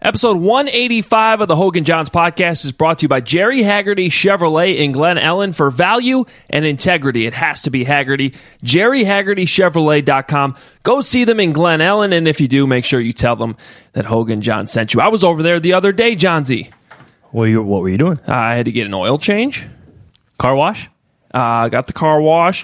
Episode 185 of the Hogan Johns podcast is brought to you by Jerry Haggerty Chevrolet in Glen Ellen. For value and integrity, it has to be Haggerty. JerryHaggertyChevrolet.com. Go see them in Glen Ellen, and if you do, make sure you tell them that Hogan Johns sent you. I was over there the other day, Johnsy. What were you doing? I had to get an oil change. Car wash? Got the car wash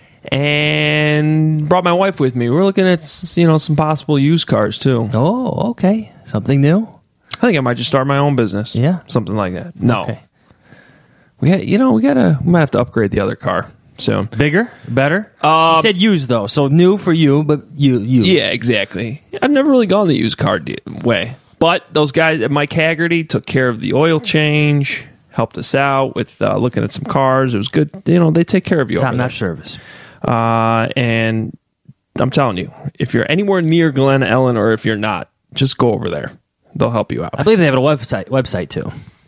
and brought my wife with me. We're looking at some possible used cars, too. Oh, okay. Something new? I think I might just start my own business. Yeah. Something like that. No. Okay. We might have to upgrade the other car soon. Bigger? Better? You said used, though, so new for you, but you. Yeah, exactly. I've never really gone the used car way. But those guys at Mike Haggerty took care of the oil change, helped us out with looking at some cars. It was good. They take care of you. Top-notch service. And I'm telling you, if you're anywhere near Glen Ellen or if you're not, just go over there. They'll help you out. I believe they have a website too.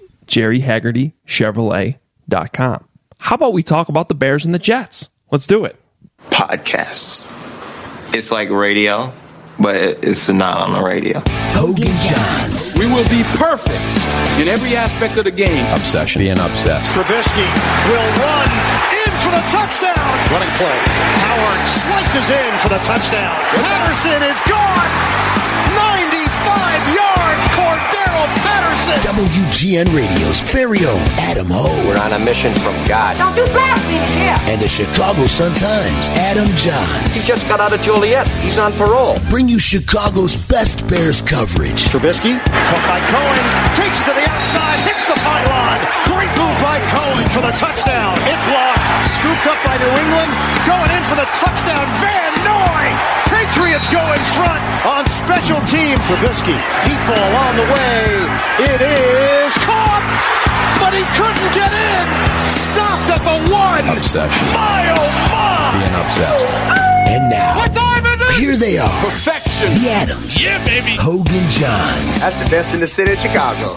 JerryHaggertyChevrolet.com. How about we talk about the Bears and the Jets? Let's do it. Podcasts. It's like radio, but it's not on the radio. Hogan Johns. We will be perfect in every aspect of the game. Obsession. Being obsessed. Trubisky will run in for the touchdown. Running play. Howard slices in for the touchdown. Patterson is gone. 95 yards. Cordero Patterson. WGN Radio's very own Adam Ho. We're on a mission from God. Don't do blasphemy here. And the Chicago Sun-Times, Adam Johns. He just got out of Joliet. He's on parole. Bring you Chicago's best Bears coverage. Trubisky, caught by Cohen, takes it to the outside, hits the pylon. Great move by Cohen for the touchdown. It's lost. Scooped up by New England. Going in for the touchdown. Van Noy. Patriots go in front on special teams. Trubisky, deep ball on the way. It is caught, but he couldn't get in. Stopped at the one. Obsession. My, oh, my. Being obsessed. And now, What time is it? here they are. Perfection. The Adams. Yeah, baby. Hogan Johns. That's the best in the city of Chicago.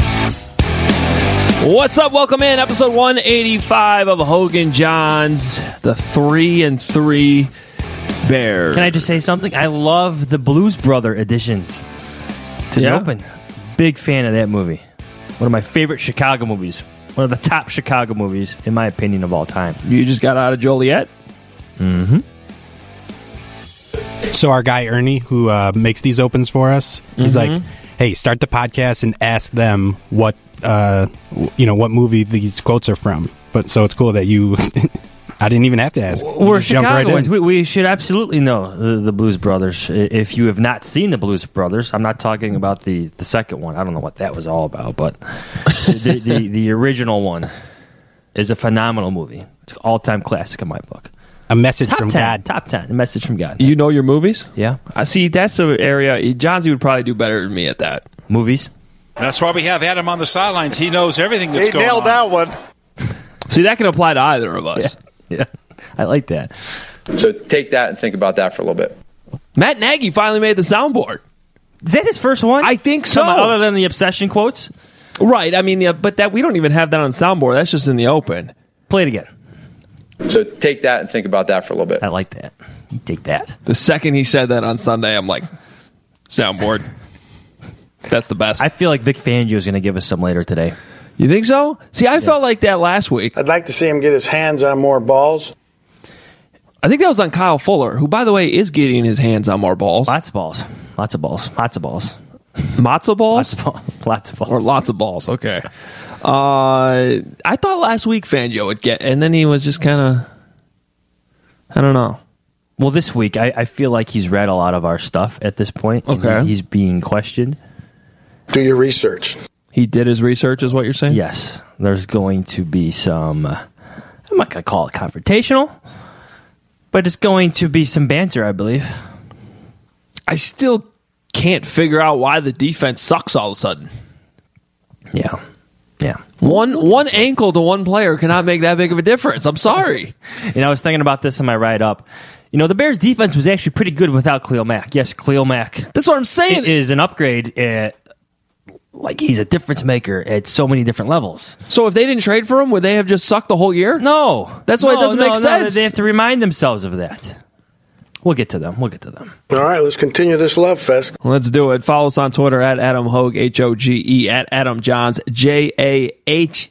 What's up? Welcome in. Episode 185 of Hogan Johns, the 3-3 Bears. Can I just say something? I love the Blues Brother editions to the Open. Big fan of that movie. One of my favorite Chicago movies. One of the top Chicago movies, in my opinion, of all time. You just got out of Joliet? Mm-hmm. So our guy Ernie, who makes these opens for us, he's like, "Hey, start the podcast and ask them what movie these quotes are from." But so it's cool that you, I didn't even have to ask. We're Chicagoans. We should absolutely know the Blues Brothers. If you have not seen the Blues Brothers, I'm not talking about the second one. I don't know what that was all about, but the original one is a phenomenal movie. It's an all-time classic in my book. A message from 10, God. Top 10. A message from God. You know your movies? Yeah. I see. That's the area. Johnsy would probably do better than me at that. Movies. That's why we have Adam on the sidelines. He knows everything that's going on. He nailed that one. See, that can apply to either of us. Yeah. I like that. So take that and think about that for a little bit. Matt Nagy finally made the soundboard. Is that his first one? I think so. Other than the obsession quotes? Right. I mean, but that we don't even have that on soundboard. That's just in the open. Play it again. So take that and think about that for a little bit. I like that. You take that. The second he said that on Sunday, I'm like, soundboard. That's the best. I feel like Vic Fangio is going to give us some later today. You think so? See, I felt like that last week. I'd like to see him get his hands on more balls. I think that was on Kyle Fuller, who, by the way, is getting his hands on more balls. Lots of balls. Lots of balls. Lots of balls. Matzo balls? Lots of balls. Lots of balls. Or lots of balls. Okay. I thought last week Fangio would get, and then he was just kind of, I don't know. Well, this week, I feel like he's read a lot of our stuff at this point. Okay. He's being questioned. Do your research. He did his research, is what you're saying? Yes. There's going to be some, I'm not going to call it confrontational, but it's going to be some banter, I believe. I still can't figure out why the defense sucks all of a sudden. Yeah. Yeah. One ankle to one player cannot make that big of a difference. I'm sorry. I was thinking about this in my write-up. The Bears' defense was actually pretty good without Khalil Mack. Yes, Khalil Mack. That's what I'm saying. It is an upgrade. He's a difference maker at so many different levels. So if they didn't trade for him, would they have just sucked the whole year? No. That's why it doesn't make sense. They have to remind themselves of that. We'll get to them. All right, let's continue this love fest. Let's do it. Follow us on Twitter at Adam Hoge, Hoge, at Adam Johns, JAHNS.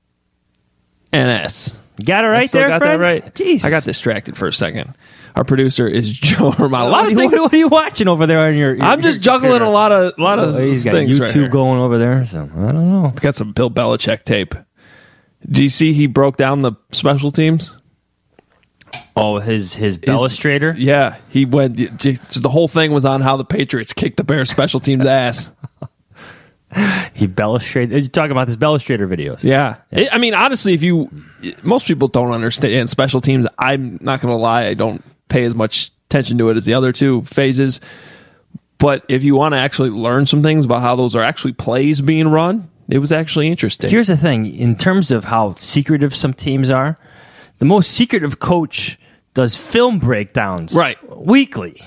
Got it right there, got friend? that right. Jesus. I got distracted for a second. Our producer is Joe Romano. What are you watching over there on your I'm just juggling a lot of he's got things YouTube right here. going over there, so I don't know. Got some Bill Belichick tape. Do you see he broke down the special teams? Oh, his Bellustrator? Yeah, he went. The whole thing was on how the Patriots kicked the Bears special teams ass. He Bellustrated. You're talking about his Bellustrator videos. Yeah. I mean, honestly, most people don't understand special teams. I'm not going to lie. I don't pay as much attention to it as the other two phases. But if you want to actually learn some things about how those are actually plays being run, it was actually interesting. Here's the thing. In terms of how secretive some teams are, the most secretive coach does film breakdowns weekly.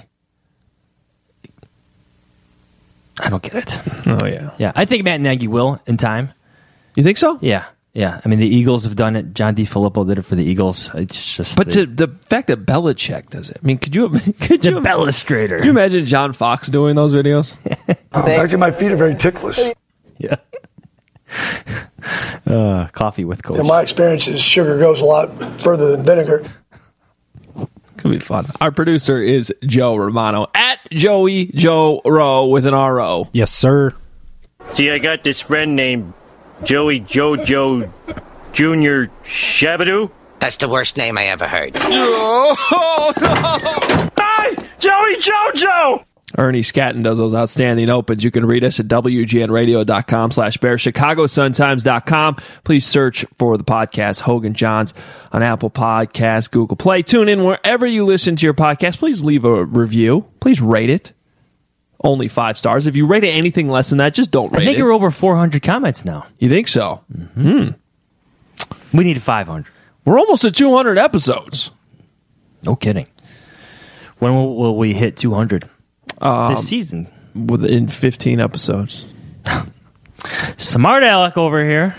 I don't get it. Oh, yeah. Yeah, I think Matt Nagy will in time. You think so? Yeah. I mean, the Eagles have done it. John DeFilippo did it for the Eagles. It's just, but the fact that Belichick does it. I mean, could you Bellustrator? Could you imagine John Fox doing those videos? Actually, my feet are very ticklish. Yeah. Coffee with Coach. In my experiences, sugar goes a lot further than vinegar. Could be fun. Our producer is Joe Romano at Joey Joe Rowe with an R-O. Yes, sir. See, I got this friend named Joey Jojo Jr. Shabadoo. That's the worst name I ever heard. Oh, no! Hi, Joey Jojo! Ernie Scatton does those outstanding opens. You can read us at WGNradio.com/Bears, ChicagoSunTimes.com. Please search for the podcast Hogan Johns on Apple Podcasts, Google Play. Tune in wherever you listen to your podcast. Please leave a review. Please rate it. Only 5 stars. If you rate it anything less than that, just don't rate it. I think you're over 400 comments now. You think so? Mm-hmm. We need 500. We're almost at 200 episodes. No kidding. When will we hit 200? This season. Within 15 episodes. Smart Alec over here.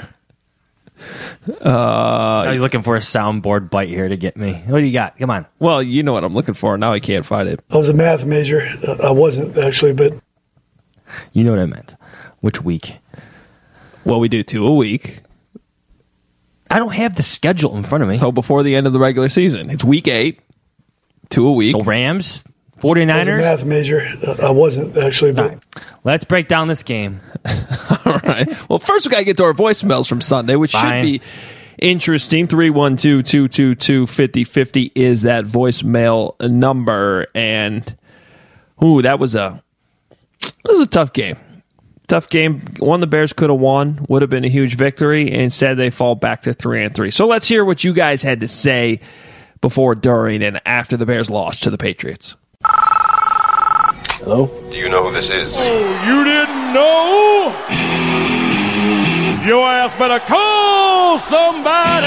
He's looking for a soundboard bite here to get me. What do you got? Come on. Well, you know what I'm looking for. Now I can't find it. I was a math major. I wasn't, actually, but... You know what I meant. Which week? Well, we do 2 a week. I don't have the schedule in front of me. So before the end of the regular season. It's week 8. 2 a week. So Rams, 49ers. I was a math major. I wasn't, actually, but... Right. Let's break down this game. All right. Well, first we got to get to our voicemails from Sunday, which should be interesting. 312-222-5050 is that voicemail number. And, that was a tough game. Tough game. One the Bears could have won. Would have been a huge victory. Instead, they fall back to 3-3. So let's hear what you guys had to say before, during, and after the Bears lost to the Patriots. Hello? Do you know who this is? Oh, you didn't know? Your ass better call somebody!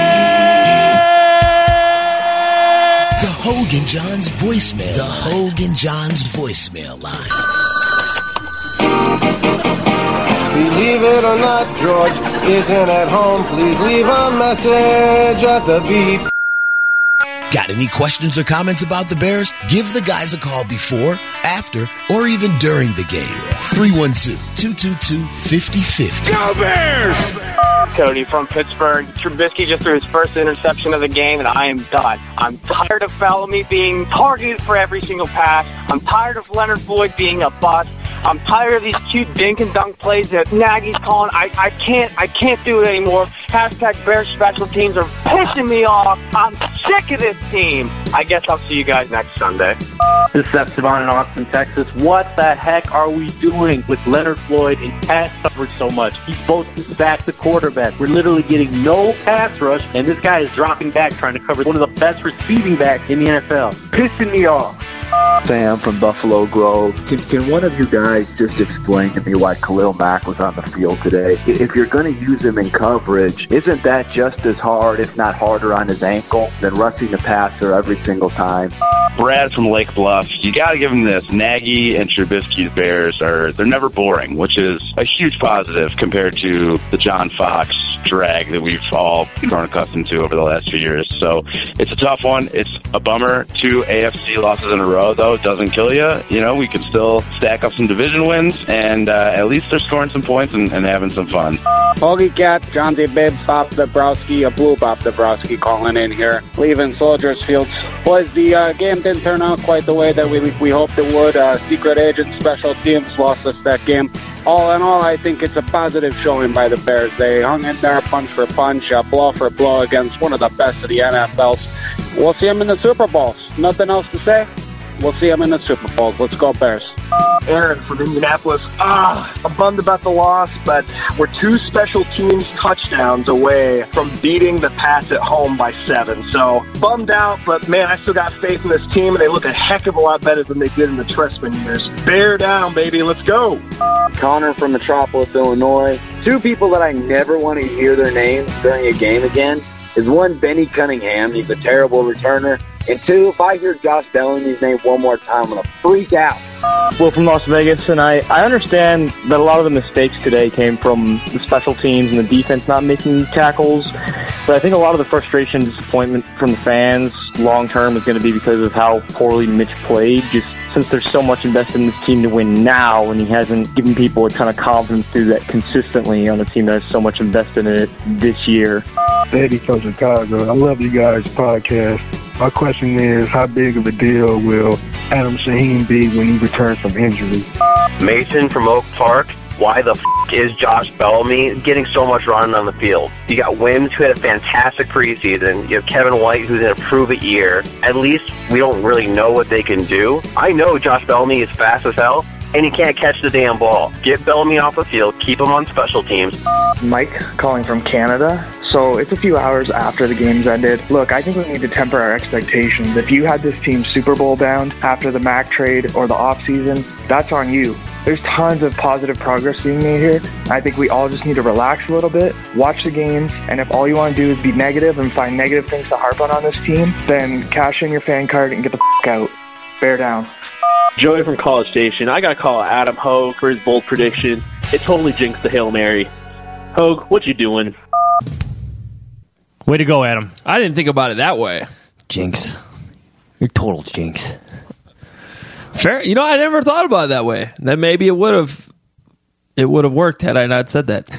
The Hogan Johns voicemail. The Hogan Johns voicemail line. Believe it or not, George isn't at home. Please leave a message at the beep. Got any questions or comments about the Bears? Give the guys a call before, after, or even during the game. 312-222-5050. Go Bears! Cody from Pittsburgh. Trubisky just threw his first interception of the game, and I am done. I'm tired of Bellamy being targeted for every single pass. I'm tired of Leonard Floyd being a bust. I'm tired of these cute dink and dunk plays that Nagy's calling. I can't do it anymore. Hashtag Bears special teams are pissing me off. I'm sick of this team. I guess I'll see you guys next Sunday. This is Esteban in Austin, Texas. What the heck are we doing with Leonard Floyd in pass coverage so much? He's supposed to sack the quarterback. We're literally getting no pass rush, and this guy is dropping back trying to cover one of the best receiving backs in the NFL. Pissing me off. Sam from Buffalo Grove. Can one of you guys just explain to me why Khalil Mack was on the field today? If you're going to use him in coverage, isn't that just as hard, if not harder, on his ankle than rushing the passer every single time? Brad from Lake Bluff. You got to give him this. Nagy and Trubisky's Bears they're never boring, which is a huge positive compared to the John Fox drag that we've all grown accustomed to over the last few years. So it's a tough one. It's a bummer. 2 AFC losses in a row, though, doesn't kill you. You know, we can still stack up some division wins, and at least they're scoring some points and having some fun. Hoagie Cat, John D. Bibbs, Bob Dabrowski, a blue Bob Dabrowski calling in here, leaving Soldiers Field. Boys, the game didn't turn out quite the way that we hoped it would. Secret agent special teams lost us that game. All in all, I think it's a positive showing by the Bears. They hung in there punch for punch, blow for blow against one of the best of the NFLs. We'll see them in the Super Bowls. Nothing else to say? We'll see them in the Super Bowls. Let's go, Bears. Aaron from Indianapolis. I'm bummed about the loss, but we're 2 special teams touchdowns away from beating the Pats at home by 7. So bummed out, but man, I still got faith in this team, and they look a heck of a lot better than they did in the Trestman years. Bear down, baby. Let's go. Connor from Metropolis, Illinois. 2 people that I never want to hear their names during a game again is 1, Benny Cunningham. He's a terrible returner. And 2, if I hear Josh Bellamy's name one more time, I'm going to freak out. Will from Las Vegas, and I understand that a lot of the mistakes today came from the special teams and the defense not making tackles, but I think a lot of the frustration and disappointment from the fans long-term is going to be because of how poorly Mitch played, just since there's so much invested in this team to win now, and he hasn't given people a ton of confidence to do that consistently on a team that has so much invested in it this year. Eddie from Chicago. I love you guys' podcast. My question is, how big of a deal will Adam Shaheen be when he returns from injury? Mason from Oak Park. Why the is Josh Bellamy getting so much running on the field? You got Wims, who had a fantastic preseason. You have Kevin White, who's in a prove-it year. At least we don't really know what they can do. I know Josh Bellamy is fast as hell, and he can't catch the damn ball. Get Bellamy off the field. Keep him on special teams. Mike calling from Canada. So it's a few hours after the game's ended. Look, I think we need to temper our expectations. If you had this team Super Bowl bound after the Mac trade or the offseason, that's on you. There's tons of positive progress being made here. I think we all just need to relax a little bit, watch the games, and if all you want to do is be negative and find negative things to harp on this team, then cash in your fan card and get the out. Bear down. Joey from College Station. I got to call Adam Hogue for his bold prediction. It totally jinxed the Hail Mary. Hogue, what you doing? Way to go, Adam. I didn't think about it that way. Jinx. You're total jinx. Fair. You know, I never thought about it that way. That maybe it would have worked had I not said that.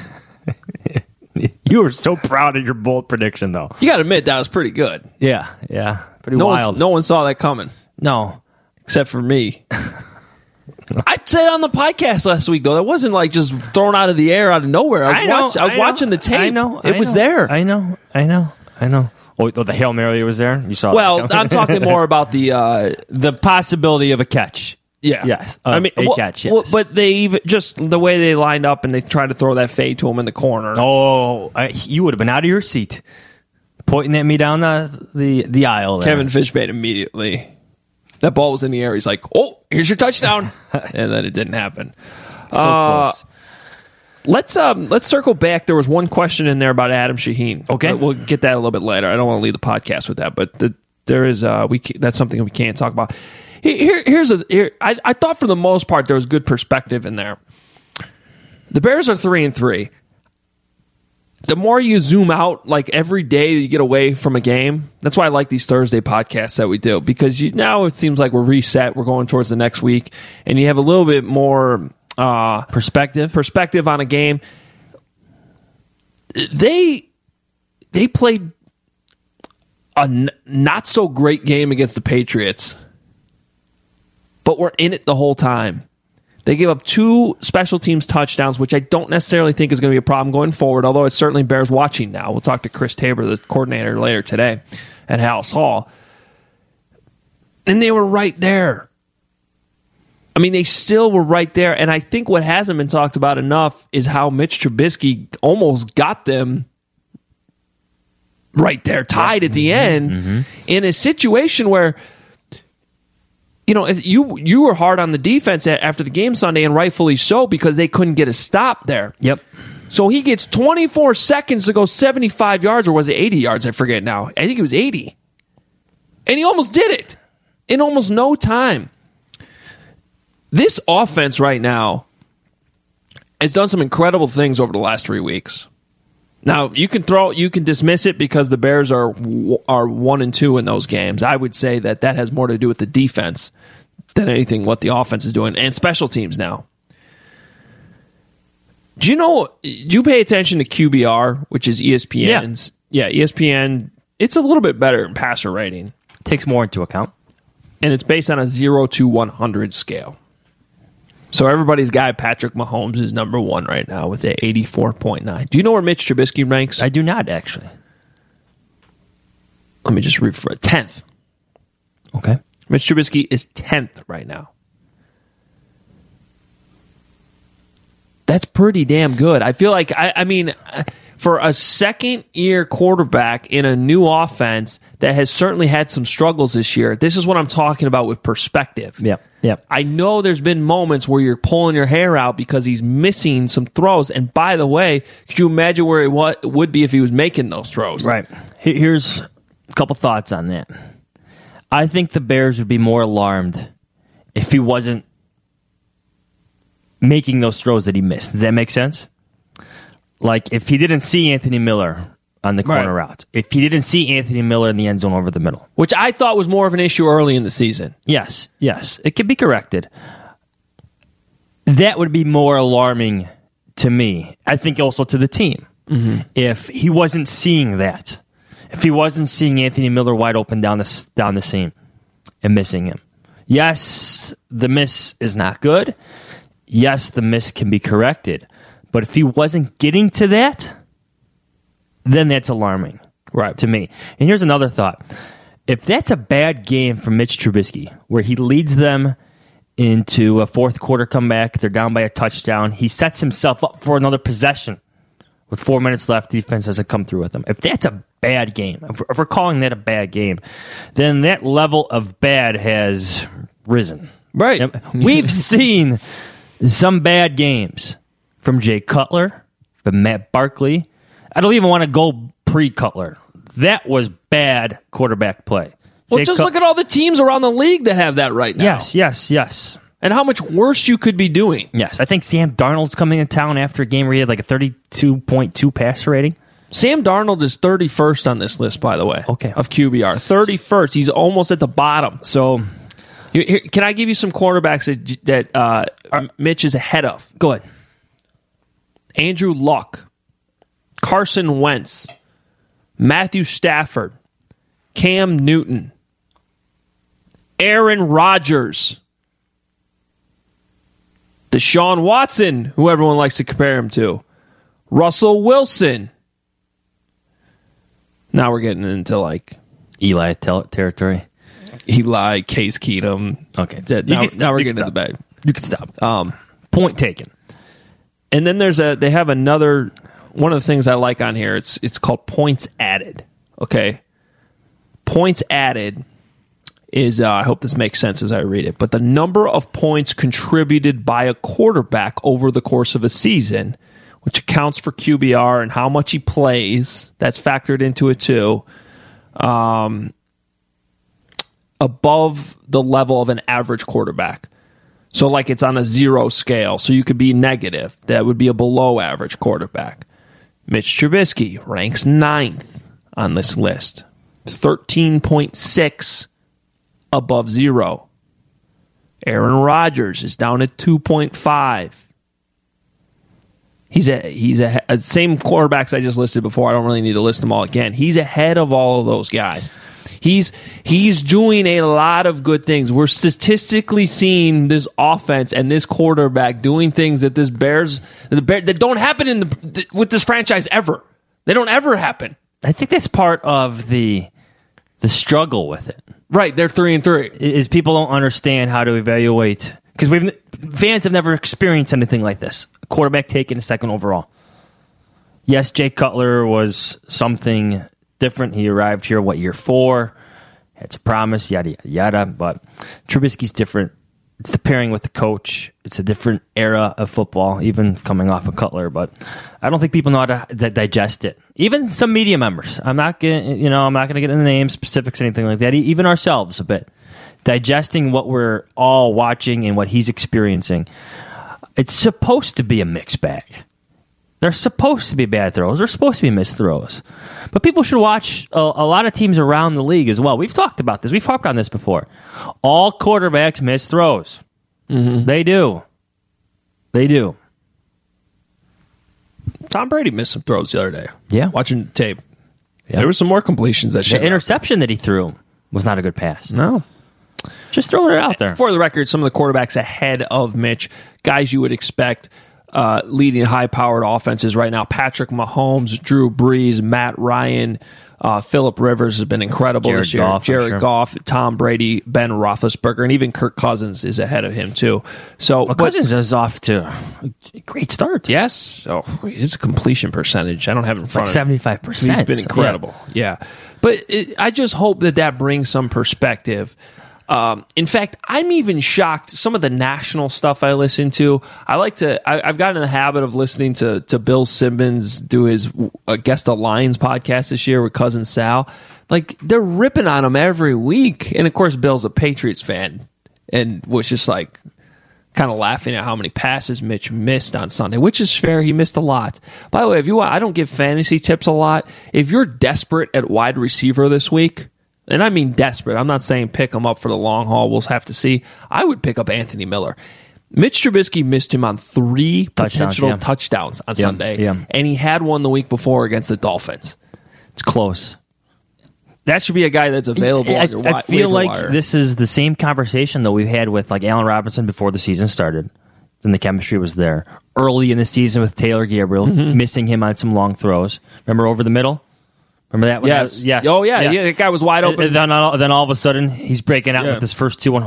You were so proud of your bold prediction, though. You got to admit, that was pretty good. Yeah. Pretty wild. No one saw that coming. No. Except for me. I said on the podcast last week, though, that wasn't like just thrown out of the air out of nowhere. I was watching the tape. I know. It was there. I know. Oh, the Hail Mary was there? You saw Well, I'm talking more about the possibility of a catch. Yeah. Yes. Catch, yes. Well, but they even, just the way they lined up and they tried to throw that fade to him in the corner. Oh, you would have been out of your seat pointing at me down the aisle there. Kevin Fishbane immediately. That ball was in the air. He's like, oh, here's your touchdown. And then it didn't happen. So close. Let's circle back. There was one question in there about Adam Shaheen. Okay. We'll get that a little bit later. I don't want to leave the podcast with that, but there is that's something we can't talk about. I thought for the most part there was good perspective in there. The Bears are 3-3. The more you zoom out, like every day you get away from a game, that's why I like these Thursday podcasts that we do, because now it seems like we're reset. We're going towards the next week, and you have a little bit more perspective on a game. They played a not so great game against the Patriots, but were in it the whole time. They gave up 2 special teams touchdowns, which I don't necessarily think is going to be a problem going forward, although it certainly bears watching now. We'll talk to Chris Tabor, the coordinator, later today at House Hall. And they were right there. I mean, they still were right there. And I think what hasn't been talked about enough is how Mitch Trubisky almost got them right there, tied at the end, in a situation where, you know, you were hard on the defense after the game Sunday, and rightfully so, because they couldn't get a stop there. Yep. So he gets 24 seconds to go 75 yards, or was it 80 yards? I forget now. I think it was 80. And he almost did it in almost no time. This offense right now has done some incredible things over the last 3 weeks. Now you can dismiss it because the Bears are 1-2 in those games. I would say that has more to do with the defense than anything what the offense is doing, and special teams now. Do you pay attention to QBR, which is ESPN's? Yeah, ESPN. It's a little bit better in passer rating. Takes more into account. And it's based on a 0 to 100 scale. So everybody's guy, Patrick Mahomes, is number 1 right now with an 84.9. Do you know where Mitch Trubisky ranks? I do not, actually. Let me just read for 10th. Okay. Mitch Trubisky is 10th right now. That's pretty damn good. I feel like, I mean, for a second-year quarterback in a new offense that has certainly had some struggles this year, this is what I'm talking about with perspective. Yeah. I know there's been moments where you're pulling your hair out because he's missing some throws. And by the way, could you imagine where it would be if he was making those throws? Right. Here's a couple thoughts on that. I think the Bears would be more alarmed if he wasn't making those throws that he missed. Does that make sense? Like, if he didn't see Anthony Miller on the corner route, if he didn't see Anthony Miller in the end zone over the middle. Which I thought was more of an issue early in the season. Yes. It can be corrected. That would be more alarming to me. I think also to the team. Mm-hmm. If he wasn't seeing that. If he wasn't seeing Anthony Miller wide open down the seam and missing him. Yes, the miss is not good. Yes, the miss can be corrected. But if he wasn't getting to that, then that's alarming, right, to me. And here's another thought. If that's a bad game for Mitch Trubisky, where he leads them into a fourth quarter comeback, they're down by a touchdown, he sets himself up for another possession with 4 minutes left, defense hasn't come through with him. If that's a bad game, if we're calling that a bad game, then that level of bad has risen. Right. We've seen some bad games from Jay Cutler, from Matt Barkley. I don't even want to go pre-Cutler. That was bad quarterback play. Well, just look at all the teams around the league that have that right now. Yes. And how much worse you could be doing. Yes, I think Sam Darnold's coming in town after a game where he had like a 32.2 passer rating. Sam Darnold is 31st on this list, by the way, of QBR. 31st. He's almost at the bottom. So, can I give you some quarterbacks that Mitch is ahead of? Go ahead. Andrew Luck, Carson Wentz, Matthew Stafford, Cam Newton, Aaron Rodgers, Deshaun Watson, who everyone likes to compare him to, Russell Wilson. Now we're getting into like Eli territory. Eli, Case Keenum. Okay. Now we're getting into the bag. You can stop. Point taken. And then they have another one of the things I like on here. It's called points added. Okay. Points added is I hope this makes sense as I read it, but the number of points contributed by a quarterback over the course of a season, which accounts for QBR and how much he plays. That's factored into it too. Above the level of an average quarterback. So like it's on a 0 scale, so you could be negative. That would be a below average quarterback. Mitch Trubisky ranks 9th on this list. 13.6 above 0. Aaron Rodgers is down at 2.5. He's a same quarterbacks I just listed before. I don't really need to list them all again. He's ahead of all of those guys. He's doing a lot of good things. We're statistically seeing this offense and this quarterback doing things that that don't happen with this franchise ever. They don't ever happen. I think that's part of the struggle with it. Right, they're 3-3. Is people don't understand how to evaluate, because fans have never experienced anything like this. A quarterback taken a second overall. Yes, Jay Cutler was something different. He arrived here, year 4? Had some promise, yada, yada, yada. But Trubisky's different. It's the pairing with the coach. It's a different era of football, even coming off of Cutler. But I don't think people know how to digest it. Even some media members. I'm not going to get into names, specifics, anything like that. Even ourselves a bit. Digesting what we're all watching and what he's experiencing. It's supposed to be a mixed bag. They're supposed to be bad throws. They're supposed to be missed throws. But people should watch a lot of teams around the league as well. We've talked about this. We've talked on this before. All quarterbacks miss throws. Mm-hmm. They do. They do. Tom Brady missed some throws the other day. Yeah. Watching the tape. Yeah. There were some more completions that The interception that he threw was not a good pass. No. Just throwing it out there. For the record, some of the quarterbacks ahead of Mitch, guys you would expect leading high-powered offenses right now. Patrick Mahomes, Drew Brees, Matt Ryan, Phillip Rivers has been incredible this year. Jared Goff, Tom Brady, Ben Roethlisberger, and even Kirk Cousins is ahead of him too. So Cousins is off to a great start. Yes. Oh, his completion percentage, I don't have it in front of me. 75%. He's been incredible. Yeah. But I just hope that brings some perspective. In fact, I'm even shocked. Some of the national stuff I listen to, I've gotten in the habit of listening to Bill Simmons do his Guess the Lions podcast this year with Cousin Sal. Like, they're ripping on him every week. And of course, Bill's a Patriots fan and was just like kind of laughing at how many passes Mitch missed on Sunday, which is fair. He missed a lot. By the way, I don't give fantasy tips a lot. If you're desperate at wide receiver this week, and I mean desperate. I'm not saying pick him up for the long haul. We'll have to see. I would pick up Anthony Miller. Mitch Trubisky missed him on 3 potential touchdowns on Sunday, and he had one the week before against the Dolphins. It's close. That should be a guy that's available on your I feel like wire. This is the same conversation that we've had with like Allen Robinson before the season started. Then the chemistry was there. Early in the season with Taylor Gabriel, missing him on some long throws. Remember over the middle? Remember that one? Yes. Oh, yeah. That guy was wide open. Then all of a sudden, he's breaking out with his first 2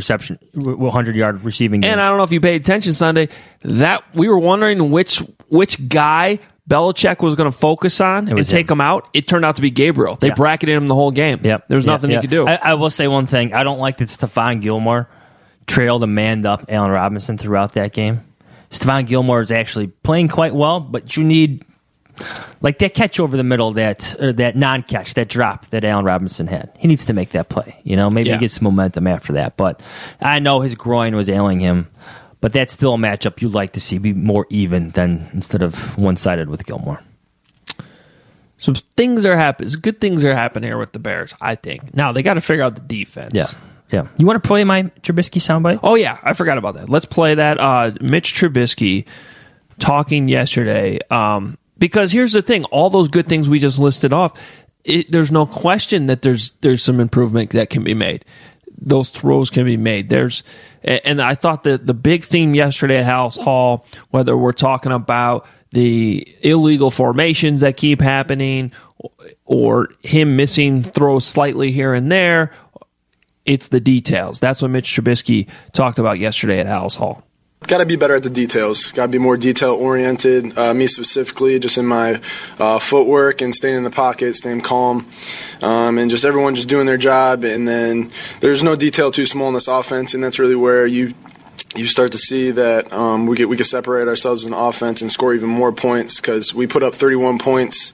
100-yard receiving games. And I don't know if you paid attention Sunday, that we were wondering which guy Belichick was going to focus on and take him out. It turned out to be Gabriel. They bracketed him the whole game. Yep. There's nothing he could do. I will say one thing. I don't like that Stephon Gilmore trailed and manned up Allen Robinson throughout that game. Stephon Gilmore is actually playing quite well, but you need... like that catch over the middle, that non-catch, that drop that Allen Robinson had. He needs to make that play. Maybe he gets some momentum after that. But I know his groin was ailing him. But that's still a matchup you'd like to see be more even than instead of one-sided with Gilmore. Some things are happening. Good things are happening here with the Bears, I think. Now, they got to figure out the defense. Yeah. You want to play my Trubisky soundbite? Oh, yeah. I forgot about that. Let's play that. Mitch Trubisky talking yesterday. Because here's the thing, all those good things we just listed off, there's no question that there's some improvement that can be made. Those throws can be made. And I thought that the big theme yesterday at House Hall, whether we're talking about the illegal formations that keep happening or him missing throws slightly here and there, it's the details. That's what Mitch Trubisky talked about yesterday at House Hall. Got to be better at the details. Got to be more detail-oriented. Me specifically, just in my footwork and staying in the pocket, staying calm, and just everyone just doing their job. And then there's no detail too small in this offense, and that's really where you start to see that we can separate ourselves in offense and score even more points because we put up 31 points.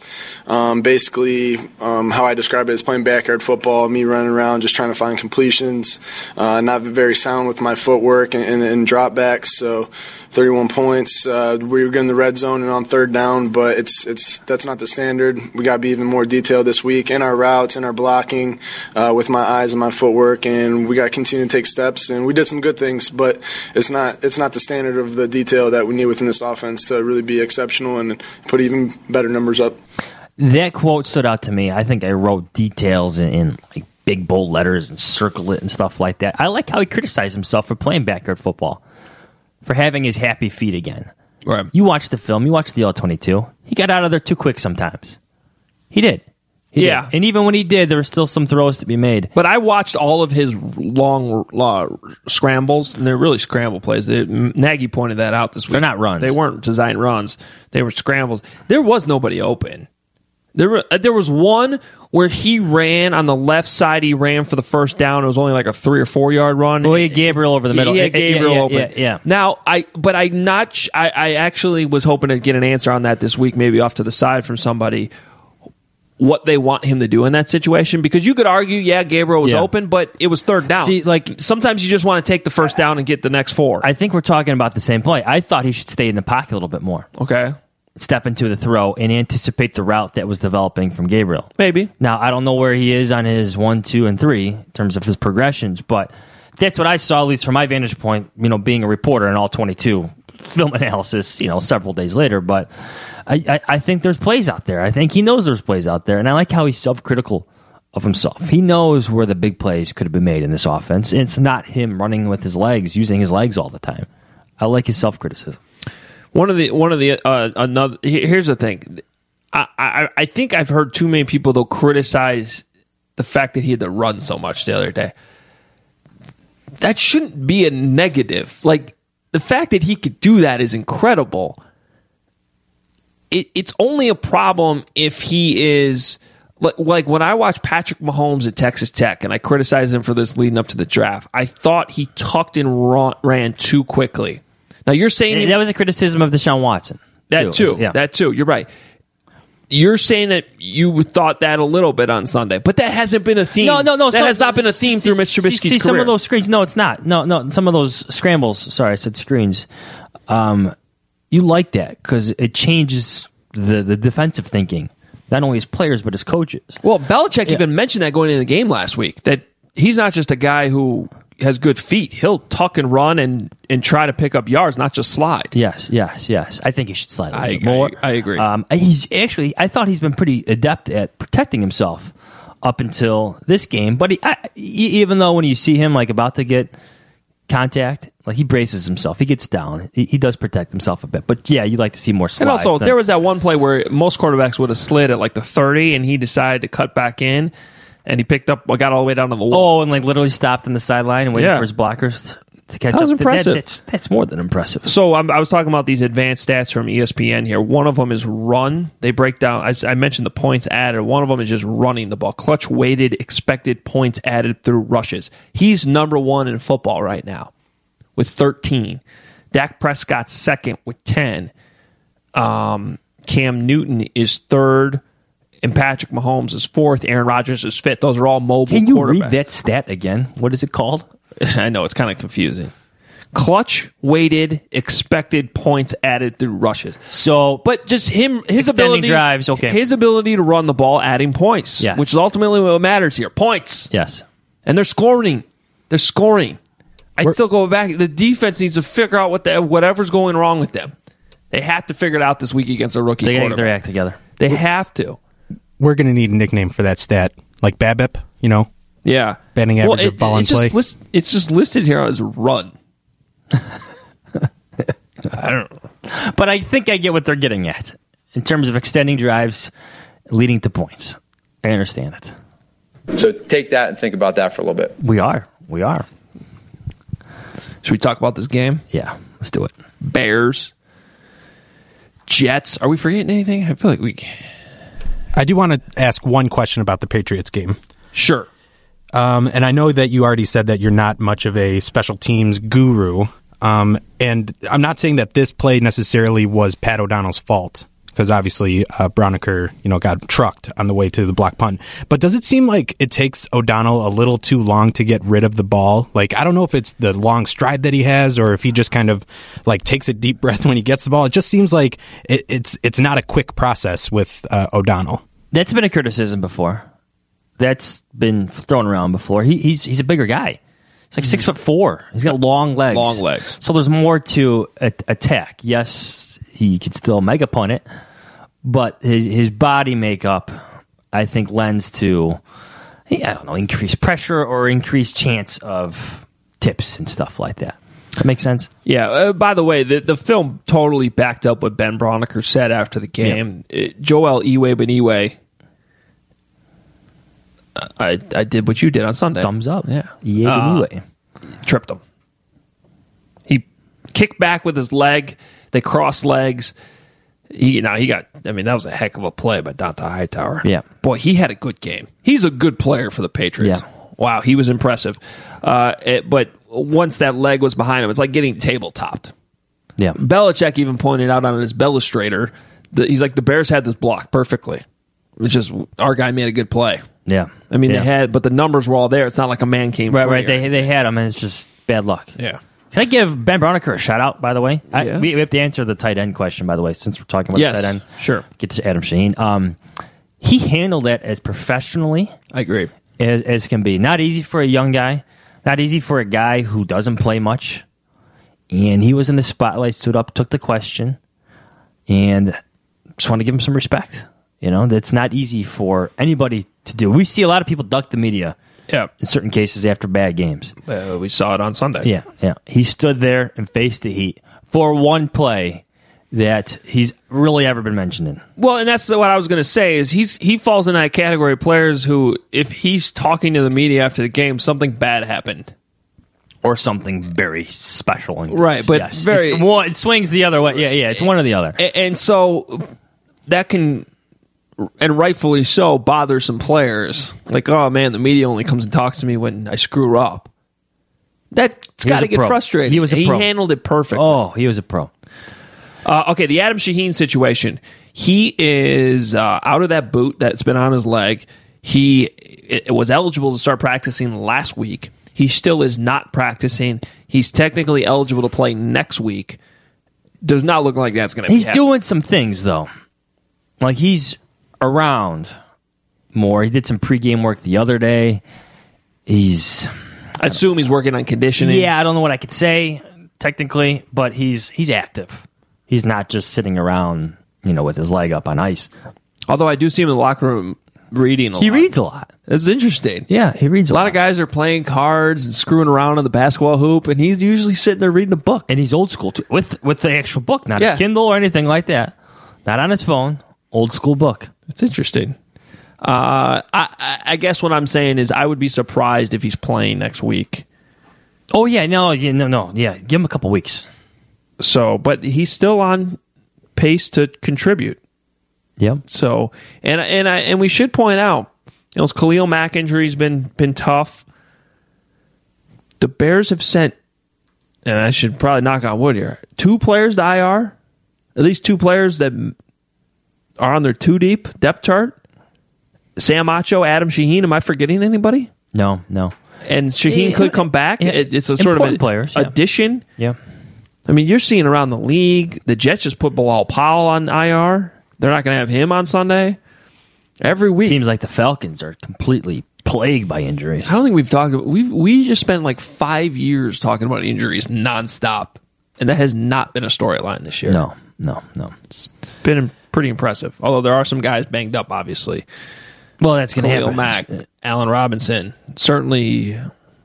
Basically, how I describe it is playing backyard football, me running around just trying to find completions, not very sound with my footwork and drop backs. So 31 points. We were in the red zone and on third down, but that's not the standard. We got to be even more detailed this week in our routes, in our blocking, with my eyes and my footwork, and we got to continue to take steps. And we did some good things, but it's not the standard of the detail that we need within this offense to really be exceptional and put even better numbers up. That quote stood out to me. I think I wrote details in like big bold letters and circled it and stuff like that. I like how he criticized himself for playing backyard football, for having his happy feet again. Right. You watched the film. You watched the All-22. He got out of there too quick sometimes. He did. He did. And even when he did, there were still some throws to be made. But I watched all of his long scrambles, and they're really scramble plays. Nagy pointed that out this week. They're not runs. They weren't designed runs. They were scrambles. There was nobody open. There was one where he ran on the left side. He ran for the first down. It was only like a 3 or 4 yard run. Well, he had Gabriel over the middle. He had Gabriel open. Yeah. Now, I actually was hoping to get an answer on that this week, maybe off to the side from somebody, what they want him to do in that situation. Because you could argue, Gabriel was open, but it was third down. See, like sometimes you just want to take the first down and get the next 4. I think we're talking about the same play. I thought he should stay in the pocket a little bit more. Okay. step into the throw and anticipate the route that was developing from Gabriel. Maybe. Now, I don't know where he is on his 1, 2, and 3 in terms of his progressions, but that's what I saw, at least from my vantage point, being a reporter in all 22 film analysis, several days later. But I think there's plays out there. I think he knows there's plays out there, and I like how he's self-critical of himself. He knows where the big plays could have been made in this offense. And it's not him running with his legs, using his legs all the time. I like his self-criticism. Here's the thing. I think I've heard too many people, though, criticize the fact that he had to run so much the other day. That shouldn't be a negative. Like, the fact that he could do that is incredible. It's only a problem if he is... Like when I watched Patrick Mahomes at Texas Tech, and I criticized him for this leading up to the draft, I thought he tucked and ran too quickly. Now you're saying that was a criticism of Deshaun Watson. That too. You're right. You're saying that you thought that a little bit on Sunday, but that hasn't been a theme. No. That has not been a theme through Mr. Trubisky's career. Some of those screens. No, it's not. No. Some of those scrambles. Sorry, I said screens. You like that because it changes the defensive thinking. Not only as players, but as coaches. Well, Belichick even mentioned that going into the game last week, that he's not just a guy who has good feet. He'll tuck and run and try to pick up yards, not just slide. Yes. I think he should slide a little bit more. I agree. I thought he's been pretty adept at protecting himself up until this game. But even though when you see him about to get contact, he braces himself. He gets down. He does protect himself a bit. But yeah, you like to see more slides. And also, there was that one play where most quarterbacks would have slid at the 30, and he decided to cut back in, and he got all the way down to the wall. Oh, and literally stopped on the sideline and waited for his blockers to catch up. That was impressive. That's more than impressive. So I was talking about these advanced stats from ESPN here. One of them is run. They break down, I mentioned the points added. One of them is just running the ball. Clutch weighted expected points added through rushes. He's number 1 in football right now with 13. Dak Prescott's second with 10. Cam Newton is third, and Patrick Mahomes is fourth. Aaron Rodgers is fifth. Those are all mobile quarterbacks. Can you read that stat again? What is it called? I know, it's kind of confusing. Clutch weighted expected points added through rushes. So, but just his extending ability, drives, okay. His ability to run the ball, adding points, yes. Which is ultimately what matters here. Points, yes, and they're scoring. I'd still go back. The defense needs to figure out whatever's going wrong with them. They have to figure it out this week against a rookie quarterback. They got to get their act together. They have to. We're going to need a nickname for that stat, like BABIP. Yeah, batting average of ball in play. It's just listed here as run. I don't know, but I think I get what they're getting at in terms of extending drives, leading to points. I understand it. So take that and think about that for a little bit. We are. Should we talk about this game? Yeah, let's do it. Bears, Jets. Are we forgetting anything? I feel like we... I do want to ask one question about the Patriots game. Sure. And I know that you already said that you're not much of a special teams guru. And I'm not saying that this play necessarily was Pat O'Donnell's fault, because obviously Braunecker, got trucked on the way to the block punt. But does it seem like it takes O'Donnell a little too long to get rid of the ball? I don't know if it's the long stride that he has, or if he just kind of takes a deep breath when he gets the ball. It just seems like it's not a quick process with O'Donnell. That's been a criticism before. That's been thrown around before. He's a bigger guy. It's 6'4". He's got long legs. So there's more to attack. Yes, he could still mega punt it, but his body makeup, I think, lends to, increased pressure or increased chance of tips and stuff like that. That makes sense? Yeah. By the way, the film totally backed up what Ben Braunecker said after the game. Yeah. Joel Iwe-Beniwe, I did what you did on Sunday. Thumbs up. Yeah. Iwe-Beniwe. Tripped him. He kicked back with his leg. They crossed legs. That was a heck of a play by Dante Hightower. Yeah. Boy, he had a good game. He's a good player for the Patriots. Yeah. Wow, he was impressive. But once that leg was behind him, it's like getting table-topped. Yeah. Belichick even pointed out on his Bellustrator that he's like, the Bears had this block perfectly. It's just our guy made a good play. Yeah. They had, but the numbers were all there. It's not like a man came right. They had him, and it's just bad luck. Yeah. Can I give Ben Browniker a shout out, by the way? Yeah. We have to answer the tight end question, by the way, since we're talking about the tight end. Sure. Get to Adam Shaheen. He handled that as professionally I agree. as can be. Not easy for a young guy. Not easy for a guy who doesn't play much. And he was in the spotlight, stood up, took the question, and just want to give him some respect. You know, that's not easy for anybody to do. We see a lot of people duck the media in certain cases after bad games. We saw it on Sunday. Yeah. He stood there and faced the heat for one play that he's really ever been mentioned in. Well, and that's what I was going to say is he falls in that category of players who, if he's talking to the media after the game, something bad happened. Or something very special. Right, but it swings the other way. Yeah, it's one or the other. And so that can, and rightfully so, bother some players. Like, oh man, the media only comes and talks to me when I screw up. That's got to get frustrating. He was a pro. He handled it perfectly. Oh, he was a pro. Okay, the Adam Shaheen situation. He is out of that boot that's been on his leg. He was eligible to start practicing last week. He still is not practicing. He's technically eligible to play next week. Does not look like that's going to be happening. He's doing some things, though. Like, he's around more. He did some pregame work the other day. I assume he's working on conditioning. Yeah, I don't know what I could say, technically, but he's active. He's not just sitting around, with his leg up on ice. Although I do see him in the locker room reading a lot. He reads a lot. It's interesting. Yeah, he reads a lot. A lot of guys are playing cards and screwing around on the basketball hoop, and he's usually sitting there reading a book. And he's old school, too, with the actual book, not a Kindle or anything like that. Not on his phone. Old school book. It's interesting. I guess what I'm saying is I would be surprised if he's playing next week. Oh, yeah. No. Yeah, give him a couple weeks. So, but he's still on pace to contribute. Yep. So, and we should point out, his Khalil Mack injury's been tough. The Bears have sent, and I should probably knock on wood here, 2 players to IR. At least 2 players that are on their 2-deep depth chart. Sam Acho, Adam Shaheen. Am I forgetting anybody? No. And Shaheen could come back. It's a sort of an addition. Yeah. I mean, you're seeing around the league, the Jets just put Bilal Powell on IR. They're not going to have him on Sunday. Every week. Seems like the Falcons are completely plagued by injuries. I don't think we've talked about... We just spent like 5 years talking about injuries nonstop. And that has not been a storyline this year. No. It's been pretty impressive. Although there are some guys banged up, obviously. Well, that's going to happen. Khalil Mack, Allen Robinson. Certainly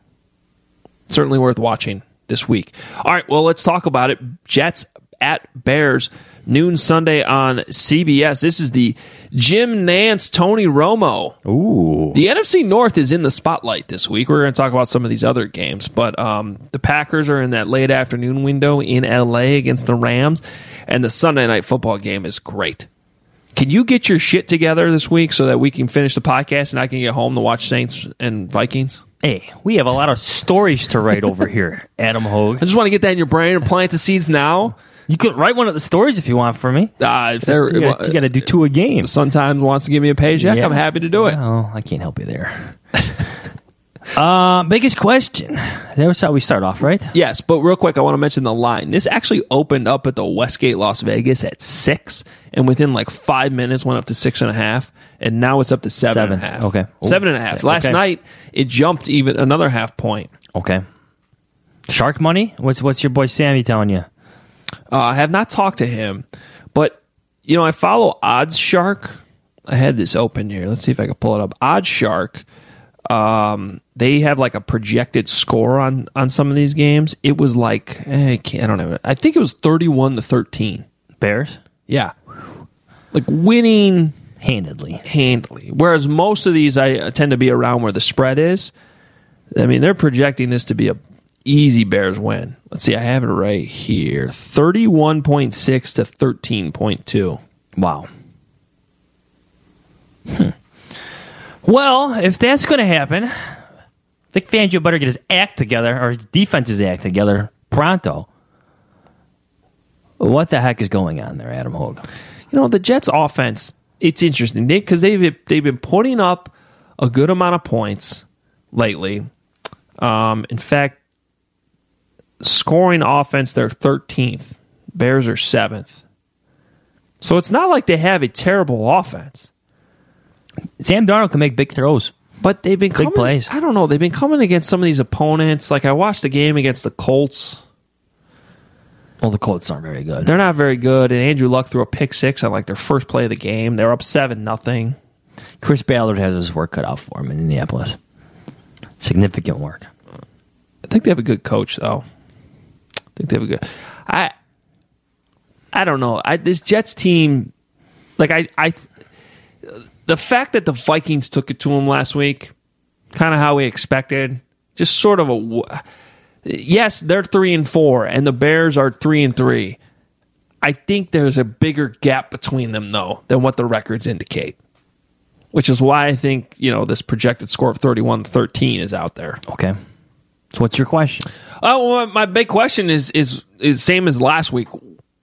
worth watching this week. All right, well, let's talk about it. Jets at Bears, noon Sunday on CBS. This is the Jim Nantz, Tony Romo. Ooh. The NFC North is in the spotlight this week. We're going to talk about some of these other games, but the Packers are in that late afternoon window in LA against the Rams, and the Sunday night football game is great. Can you get your shit together this week so that we can finish the podcast and I can get home to watch Saints and Vikings? Hey, we have a lot of stories to write over here, Adam Hogue. I just want to get that in your brain and plant the seeds now. You could write one of the stories if you want for me. You got to do 2 a game. Sometimes wants to give me a paycheck. Yeah. I'm happy to do it. No, I can't help you there. Biggest question. That was how we start off, right? Yes, but real quick, I want to mention the line. This actually opened up at the Westgate Las Vegas at 6, and within like 5 minutes went up to 6.5, and now it's up to 7.5. Okay. 7.5. Last night, it jumped even another half point. Okay. Shark money? What's your boy Sammy telling you? I have not talked to him, but I follow Odds Shark. I had this open here. Let's see if I can pull it up. Odds Shark. They have like a projected score on some of these games. It was like I don't know. I think it was 31-13. Bears? Yeah, like winning handedly. Whereas most of these I tend to be around where the spread is. I mean, they're projecting this to be a easy Bears win. Let's see. I have it right here. 31.6 to 13.2. Wow. Well, if that's going to happen, Vic Fangio better get his act together, or his defense's act together pronto. What the heck is going on there, Adam Hogue? The Jets' offense, it's interesting because they've been putting up a good amount of points lately. In fact, scoring offense, they're 13th. Bears are 7th. So it's not like they have a terrible offense. Sam Darnold can make big throws. But they've been big plays. I don't know. They've been coming against some of these opponents. Like I watched the game against the Colts. Well, the Colts aren't very good. They're not very good. And Andrew Luck threw a pick six on like their first play of the game. They're up 7-0. Chris Ballard has his work cut out for him in Indianapolis. Significant work. I think they have a good coach, though. I think they have a good. I don't know. This Jets team, like the fact that the Vikings took it to them last week, kind of how we expected. Just sort of a. Yes, they're 3-4, and the Bears are 3-3. I think there's a bigger gap between them, though, than what the records indicate. Which is why I think this projected score of 31-13 is out there. Okay. So what's your question? Oh, well, my big question is same as last week.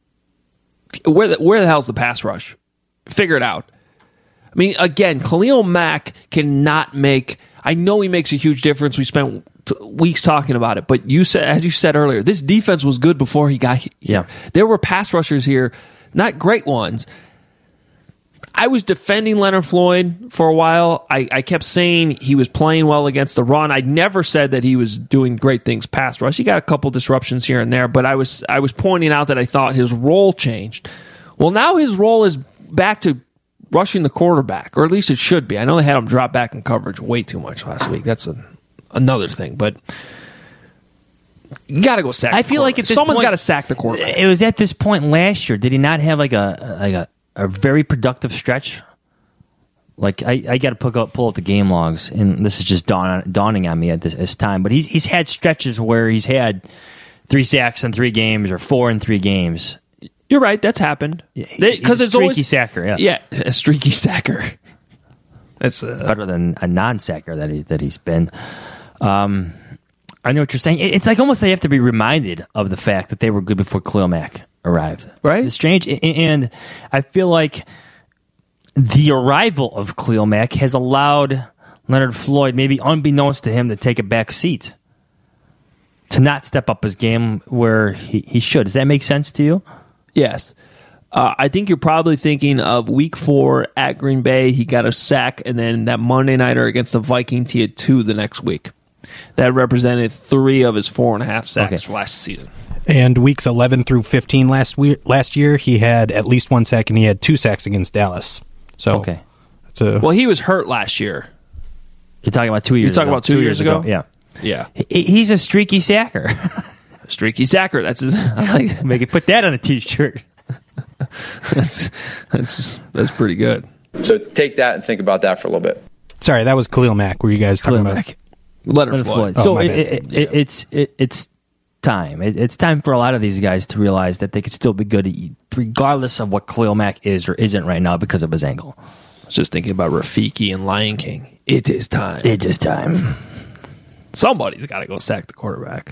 Where the hell's the pass rush? Figure it out. I mean, again, Khalil Mack cannot make. I know he makes a huge difference. We spent weeks talking about it, but as you said earlier, this defense was good before he got here. Yeah. There were pass rushers here, not great ones. I was defending Leonard Floyd for a while. I kept saying he was playing well against the run. I never said that he was doing great things pass rush. He got a couple disruptions here and there, but I was pointing out that I thought his role changed. Well, now his role is back to rushing the quarterback, or at least it should be. I know they had him drop back in coverage way too much last week. That's another thing, but you got to go sack. I feel like at this someone's point, got to sack the quarterback. It was at this point last year. Did he not have like a very productive stretch? Like I got to pull up the game logs, and this is just dawning on me at this time. But he's had stretches where he's had 3 sacks in 3 games or 4 in 3 games. You're right. That's happened. Because it's always a streaky sacker. Yeah, a streaky sacker. That's better than a non-sacker that he's been. I know what you're saying. It's like almost they have to be reminded of the fact that they were good before Khalil Mack arrived. Right? It's strange, and I feel like the arrival of Khalil Mack has allowed Leonard Floyd, maybe unbeknownst to him, to take a back seat, to not step up his game where he should. Does that make sense to you? Yes. I think you're probably thinking of week 4 at Green Bay. He got a sack, and then that Monday nighter against the Vikings, he had 2 the next week. That represented 3 of his 4.5 sacks for last season. And weeks 11 through 15 last year, he had at least 1 sack, and he had 2 sacks against Dallas. So, well, he was hurt last year. You're talking about 2 years. You're talking about 2 years ago? Yeah. Yeah. He's a streaky sacker. Streaky sacker. That's his. I like. Make it put that on a T-shirt. That's pretty good. So take that and think about that for a little bit. Sorry, that was Khalil Mack. Were you guys talking about? Leonard Floyd. Oh, so it's time. It's time for a lot of these guys to realize that they could still be good, regardless of what Khalil Mack is or isn't right now because of his ankle. I was just thinking about Rafiki and Lion King. It is time. It is time. Somebody's got to go sack the quarterback.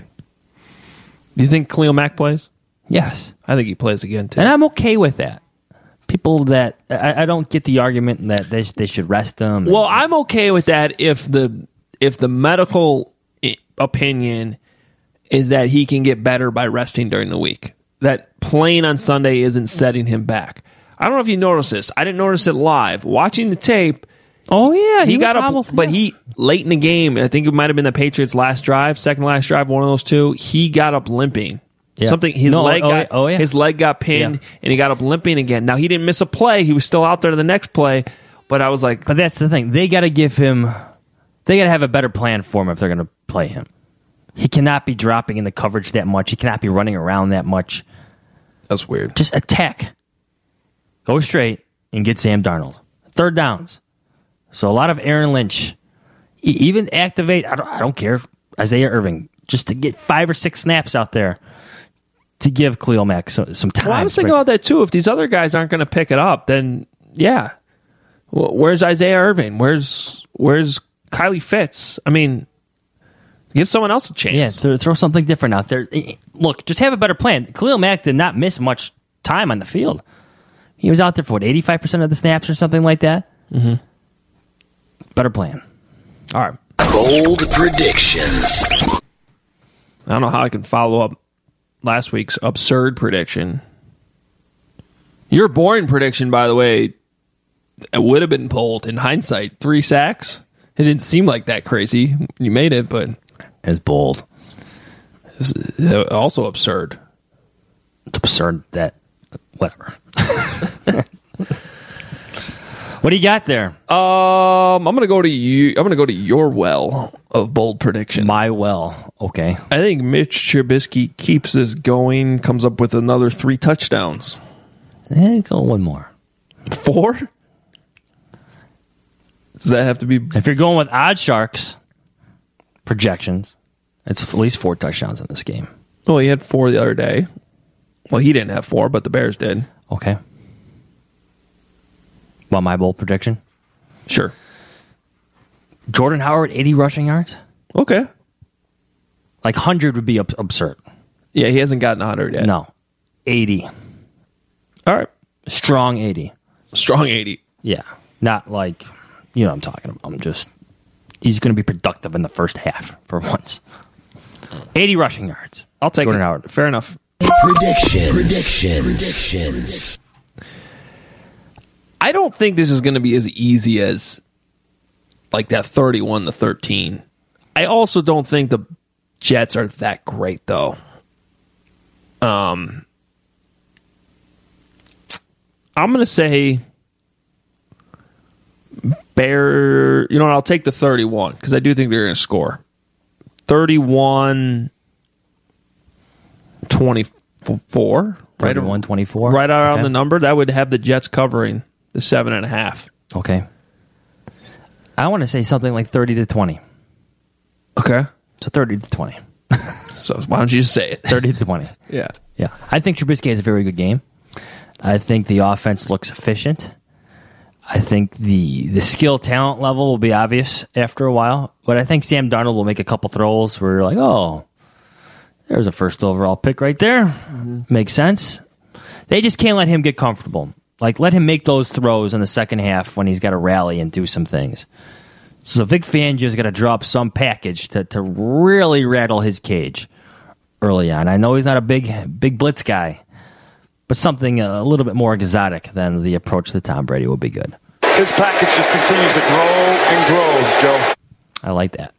Do you think Khalil Mack plays? Yes. I think he plays again, too. And I'm okay with that. People that... I don't get the argument that they should rest him. Well, I'm okay with that if the medical opinion is that he can get better by resting during the week. That playing on Sunday isn't setting him back. I don't know if you noticed this. I didn't notice it live. Watching the tape... Oh, yeah. He got up, but he, late in the game, I think it might have been the Patriots' second last drive, one of those two, he got up limping. Yeah. His leg got pinned, and he got up limping again. Now, he didn't miss a play. He was still out there to the next play, but I was like... But that's the thing. They got to give him... They got to have a better plan for him if they're going to play him. He cannot be dropping in the coverage that much. He cannot be running around that much. That's weird. Just attack. Go straight and get Sam Darnold. 3rd downs. So a lot of Aaron Lynch. Even activate, I don't care, Isaiah Irving, just to get 5 or 6 snaps out there to give Khalil Mack some time. Well, I was thinking about that too. If these other guys aren't going to pick it up, then yeah. Well, where's Isaiah Irving? Where's Kylie Fitz? I mean, give someone else a chance. Yeah, throw something different out there. Look, just have a better plan. Khalil Mack did not miss much time on the field. He was out there for 85% of the snaps or something like that. Mm-hmm. Better plan. All right. Bold predictions. I don't know how I can follow up last week's absurd prediction. Your boring prediction, by the way, it would have been pulled in hindsight. 3 sacks. It didn't seem like that crazy. You made it, but it's bold. It's also absurd. It's absurd that whatever. What do you got there? I'm gonna go to you. I'm gonna go to your well of bold prediction. My well. Okay. I think Mitch Trubisky keeps this going. Comes up with another 3 touchdowns. Go one more. 4? Does that have to be? If you're going with Odd Sharks projections, it's at least 4 touchdowns in this game. Well, he had 4 the other day. Well, he didn't have 4, but the Bears did. Okay. Want my bold prediction? Sure. Jordan Howard, 80 rushing yards? Okay. Like 100 would be absurd. Yeah, he hasn't gotten 100 yet. No. 80. All right. Strong 80. Strong 80. Yeah. Not like, you know what I'm talking about. I'm just, he's going to be productive in the first half for once. 80 rushing yards. I'll take Jordan it. Howard. Fair enough. Predictions. I don't think this is going to be as easy as like that 31-13. I also don't think the Jets are that great, though. I'm going to say Bear. You know what? I'll take the 31 because I do think they're going to score. 31-24. 31-24. Right around Okay. the number. That would have the Jets covering the 7.5. Okay. I want to say something like 30-20. Okay. So 30-20. So why don't you just say it? 30-20. Yeah. Yeah. I think Trubisky has a very good game. I think the offense looks efficient. I think the skill talent level will be obvious after a while. But I think Sam Darnold will make a couple throws where you're like, oh, there's a first overall pick right there. Mm-hmm. Makes sense. They just can't let him get comfortable. Like, let him make those throws in the second half when he's got to rally and do some things. So Vic Fangio's got to drop some package to really rattle his cage early on. I know he's not a big blitz guy, but something a little bit more exotic than the approach to Tom Brady will be good. His package just continues to grow and grow, Joe. I like that.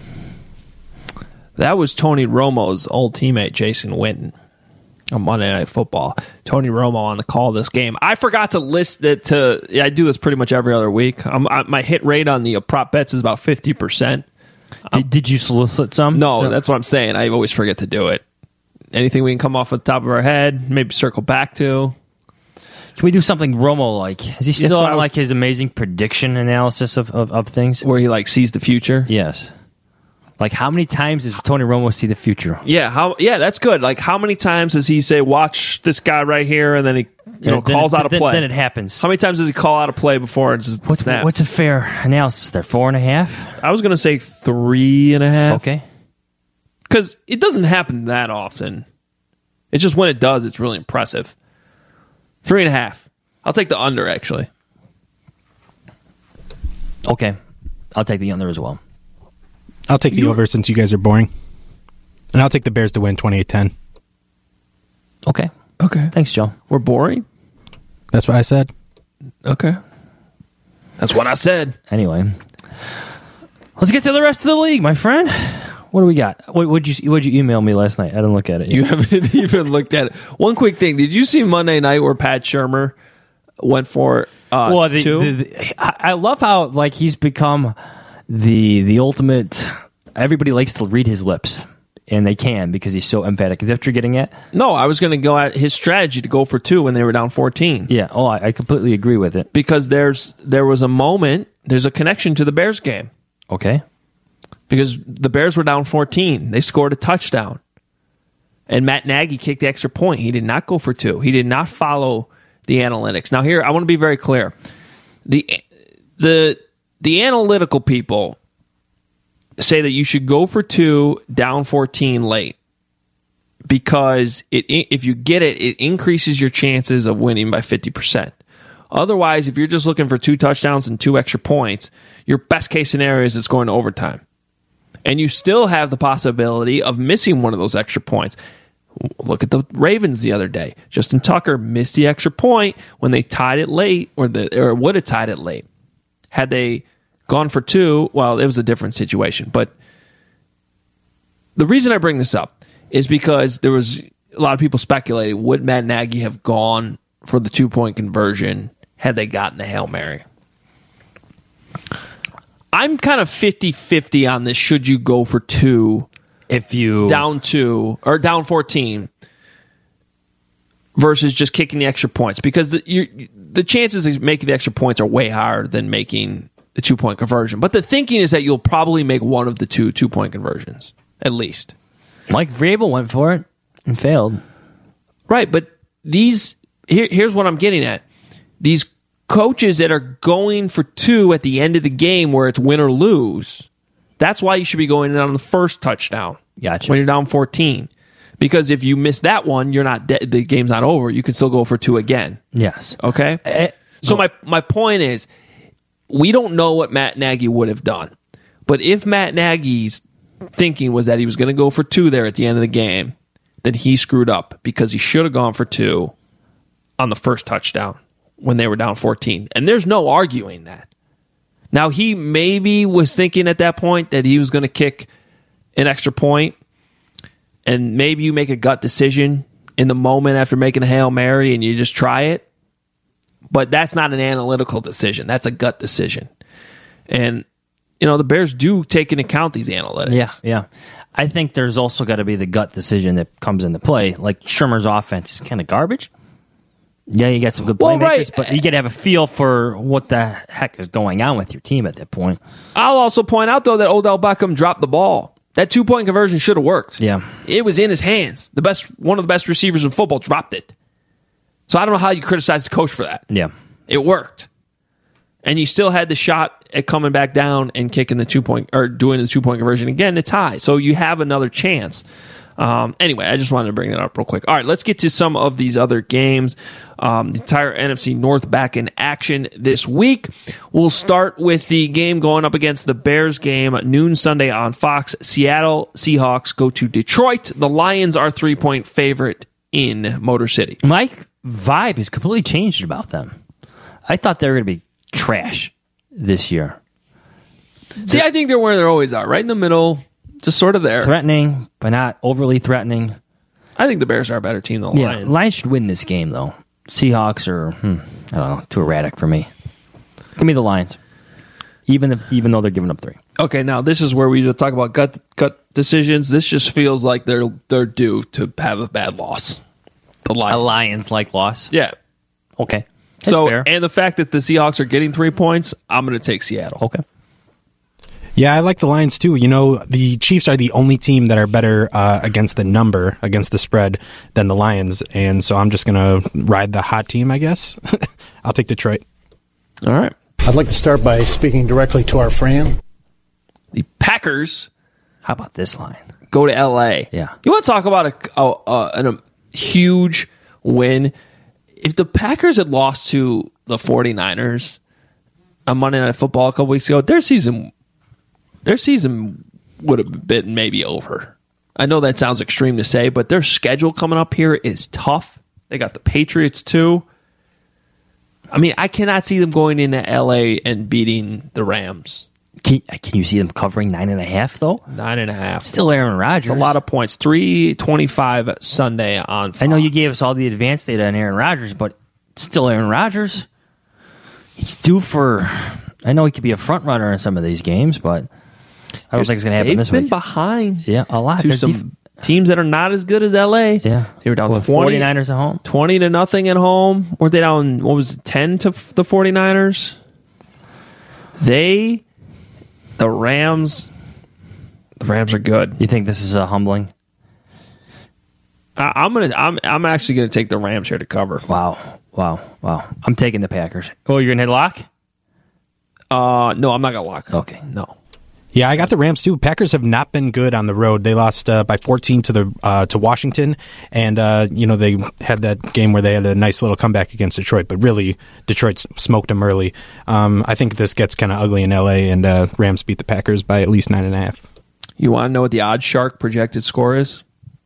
That was Tony Romo's old teammate, Jason Witten, on Monday Night Football. Tony Romo on the call this game. I forgot to list it I do this pretty much every other week. My hit rate on the prop bets is about 50%. Did you solicit some? No, that's what I'm saying. I always forget to do it. Anything we can come off the top of our head, maybe circle back to. Can we do something Romo-like? Is he still on like his amazing prediction analysis of things? Where he like sees the future? Yes. Like, how many times does Tony Romo see the future? Yeah, that's good. Like, how many times does he say, watch this guy right here, and then he calls out a play? Then it happens. How many times does he call out a play before and just snap? What's a fair analysis there? 4.5? I was going to say 3.5. Okay. Because it doesn't happen that often. It's just when it does, it's really impressive. 3.5. I'll take the under, actually. Okay. I'll take the under as well. I'll take the over since you guys are boring. And I'll take the Bears to win 28-10. Okay. Thanks, Joe. We're boring? That's what I said. Okay. That's what I said. Anyway. Let's get to the rest of the league, my friend. What do we got? What'd you email me last night? I didn't look at it yet. You haven't even looked at it. One quick thing. Did you see Monday night where Pat Shurmur went for 2? I love how like he's become the ultimate. Everybody likes to read his lips, and they can because he's so emphatic. Is that what you're getting at? No, I was going to go at his strategy to go for 2 when they were down 14. Yeah. Oh, I completely agree with it. Because there was a moment. There's a connection to the Bears game. Okay. Because the Bears were down 14. They scored a touchdown. And Matt Nagy kicked the extra point. He did not go for 2. He did not follow the analytics. Now here, I want to be very clear. The analytical people say that you should go for 2 down 14 late. Because if you get it, it increases your chances of winning by 50%. Otherwise, if you're just looking for 2 touchdowns and 2 extra points, your best case scenario is it's going to overtime. And you still have the possibility of missing one of those extra points. Look at the Ravens the other day. Justin Tucker missed the extra point when they tied it late, or would have tied it late. Had they gone for 2, well, it was a different situation. But the reason I bring this up is because there was a lot of people speculating, would Matt Nagy have gone for the 2-point conversion had they gotten the Hail Mary? I'm kind of 50-50 on this. Should you go for 2 if you down 2 or down 14 versus just kicking the extra points? Because the chances of making the extra points are way higher than making the 2-point conversion. But the thinking is that you'll probably make one of the 2-point conversions, at least. Mike Vrabel went for it and failed. Right, but here's what I'm getting at. These coaches that are going for 2 at the end of the game where it's win or lose, that's why you should be going in on the first touchdown. Gotcha. When you're down 14. Because if you miss that one, you're not the game's not over. You can still go for 2 again. Yes. Okay? So my point is, we don't know what Matt Nagy would have done. But if Matt Nagy's thinking was that he was going to go for 2 there at the end of the game, then he screwed up because he should have gone for 2 on the first touchdown when they were down 14. And there's no arguing that. Now, he maybe was thinking at that point that he was going to kick an extra point, and maybe you make a gut decision in the moment after making a Hail Mary and you just try it. But that's not an analytical decision. That's a gut decision. And, the Bears do take into account these analytics. Yeah. I think there's also got to be the gut decision that comes into play. Like Shermer's offense is kind of garbage. Yeah, you got some good playmakers, but you got to have a feel for what the heck is going on with your team at that point. I'll also point out, though, that Odell Beckham dropped the ball. That 2-point conversion should have worked. Yeah. It was in his hands. One of the best receivers in football dropped it. So I don't know how you criticize the coach for that. Yeah. It worked. And you still had the shot at coming back down and kicking the 2-point, or doing the 2-point conversion again to tie. So you have another chance. Anyway, I just wanted to bring that up real quick. All right, let's get to some of these other games. The entire NFC North back in action this week. We'll start with the game going up against the Bears game, noon Sunday on Fox. Seattle Seahawks go to Detroit. The Lions are 3-point favorite in Motor City. My vibe has completely changed about them. I thought they were going to be trash this year. See, I think they're where they always are, right in the middle, just sort of there. Threatening, but not overly threatening. I think the Bears are a better team than the Lions. Lions should win this game, though. Seahawks are, I don't know, too erratic for me. Give me the Lions, even though they're giving up 3. Okay, now this is where we talk about gut decisions. This just feels like they're due to have a bad loss. The Lions. A Lions-like loss? Yeah. Okay. That's fair. And the fact that the Seahawks are getting 3 points, I'm going to take Seattle. Okay. Yeah, I like the Lions too. The Chiefs are the only team that are better against the spread, than the Lions. And so I'm just going to ride the hot team, I guess. I'll take Detroit. All right. I'd like to start by speaking directly to our Fran. The Packers. How about this line? Go to L.A. Yeah. You want to talk about a huge win? If the Packers had lost to the 49ers on Monday Night Football a couple weeks ago, their season would have been maybe over. I know that sounds extreme to say, but their schedule coming up here is tough. They got the Patriots too. I mean, I cannot see them going into LA and beating the Rams. Can you see them covering 9.5 though? 9.5. Still Aaron Rodgers. It's a lot of points. 325 Sunday on Fox. I know you gave us all the advanced data on Aaron Rodgers, but still Aaron Rodgers. He's due for. I know he could be a front runner in some of these games, but I don't think it's going to happen this week. They've been behind. Yeah, a lot. To some teams that are not as good as LA. Yeah. They were down 49ers at home. 20-0 at home. Were they down, 10 to the 49ers? The Rams are good. You think this is humbling? I'm actually going to take the Rams here to cover. Wow. I'm taking the Packers. Oh, you're going to hit lock? No, I'm not going to lock. Okay. No. Yeah, I got the Rams too. Packers have not been good on the road. They lost by 14 to Washington, and they had that game where they had a nice little comeback against Detroit. But really, Detroit smoked them early. I think this gets kind of ugly in LA, and Rams beat the Packers by at least 9.5. You want to know what the Odd Shark projected score is?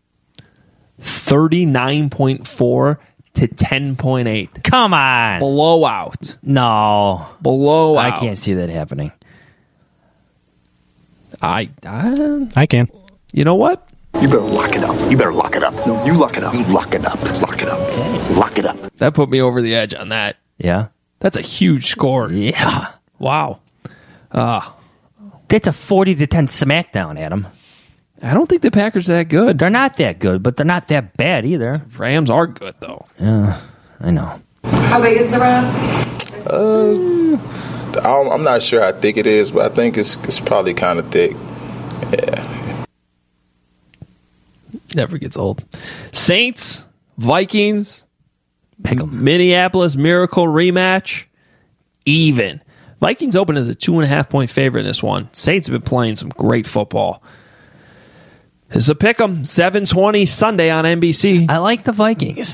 39.4 to 10.8. Come on. Blowout. No. Blowout. I can't see that happening. I can. You know what? You better lock it up. You better lock it up. No, you lock it up. You lock it up. Lock it up. Okay. Lock it up. That put me over the edge on that. Yeah. That's a huge score. Yeah. Wow. That's a 40 to 10 smackdown, Adam. I don't think the Packers are that good. They're not that good, but they're not that bad either. Rams are good, though. Yeah, I know. How big is the Ram? I'm not sure how thick it is, but I think it's probably kind of thick. Yeah. Never gets old. Saints, Vikings, Minneapolis Miracle rematch, even. Vikings open as a 2.5-point favorite in this one. Saints have been playing some great football. This is a pick'em, 7:20 Sunday on NBC. I like the Vikings.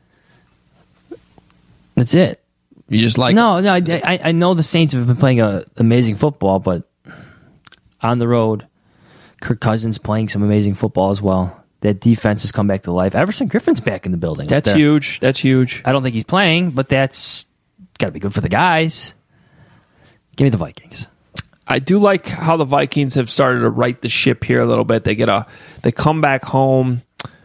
That's it. You just like No, I know the Saints have been playing amazing football, but on the road, Kirk Cousins playing some amazing football as well. That defense has come back to life. Everson Griffin's back in the building. That's huge. That's huge. I don't think he's playing, but that's got to be good for the guys. Give me the Vikings. I do like how the Vikings have started to right the ship here a little bit. They they come back home.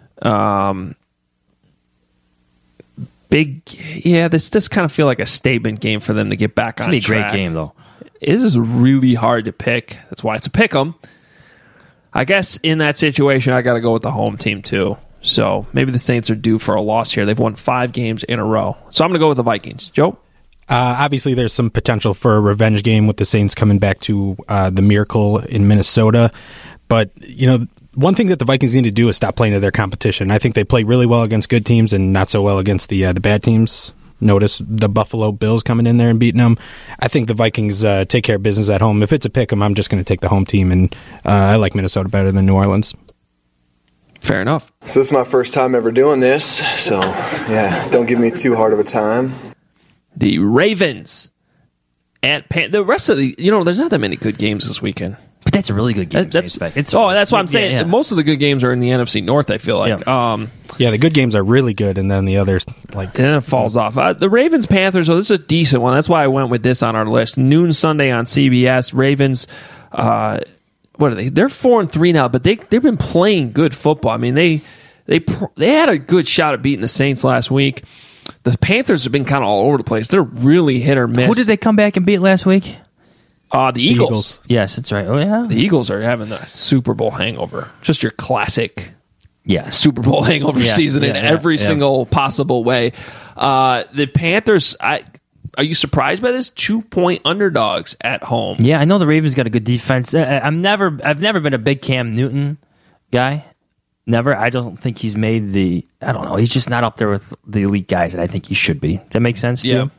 This does kind of feel like a statement game for them to get back on track. It's going to be a great game, though. This is really hard to pick. That's why it's a pick 'em. I guess in that situation, I got to go with the home team, too. So maybe the Saints are due for a loss here. They've won 5 games in a row. So I'm going to go with the Vikings. Joe? Obviously, there's some potential for a revenge game with the Saints coming back to the Miracle in Minnesota. But, one thing that the Vikings need to do is stop playing to their competition. I think they play really well against good teams and not so well against the bad teams. Notice the Buffalo Bills coming in there and beating them. I think the Vikings take care of business at home. If it's a pick 'em, I'm just going to take the home team, and I like Minnesota better than New Orleans. Fair enough. So this is my first time ever doing this, so yeah, don't give me too hard of a time. The Ravens at the rest of the there's not that many good games this weekend. But that's a really good game. That's what I'm saying. Yeah. Most of the good games are in the NFC North, I feel like. Yeah, the good games are really good, and then the others it falls off. The Ravens Panthers. This is a decent one. That's why I went with this on our list. Noon Sunday on CBS. Ravens. What are they? They're 4-3 now, but they've been playing good football. I mean, they had a good shot at beating the Saints last week. The Panthers have been kind of all over the place. They're really hit or miss. Who did they come back and beat last week? The Eagles. Yes, that's right. Oh, yeah. The Eagles are having the Super Bowl hangover. Just your classic Super Bowl hangover season in every single possible way. The Panthers, are you surprised by this? 2-point underdogs at home. Yeah, I know the Ravens got a good defense. I've never been a big Cam Newton guy. Never. I don't think he's made I don't know. He's just not up there with the elite guys that I think he should be. Does that make sense to you?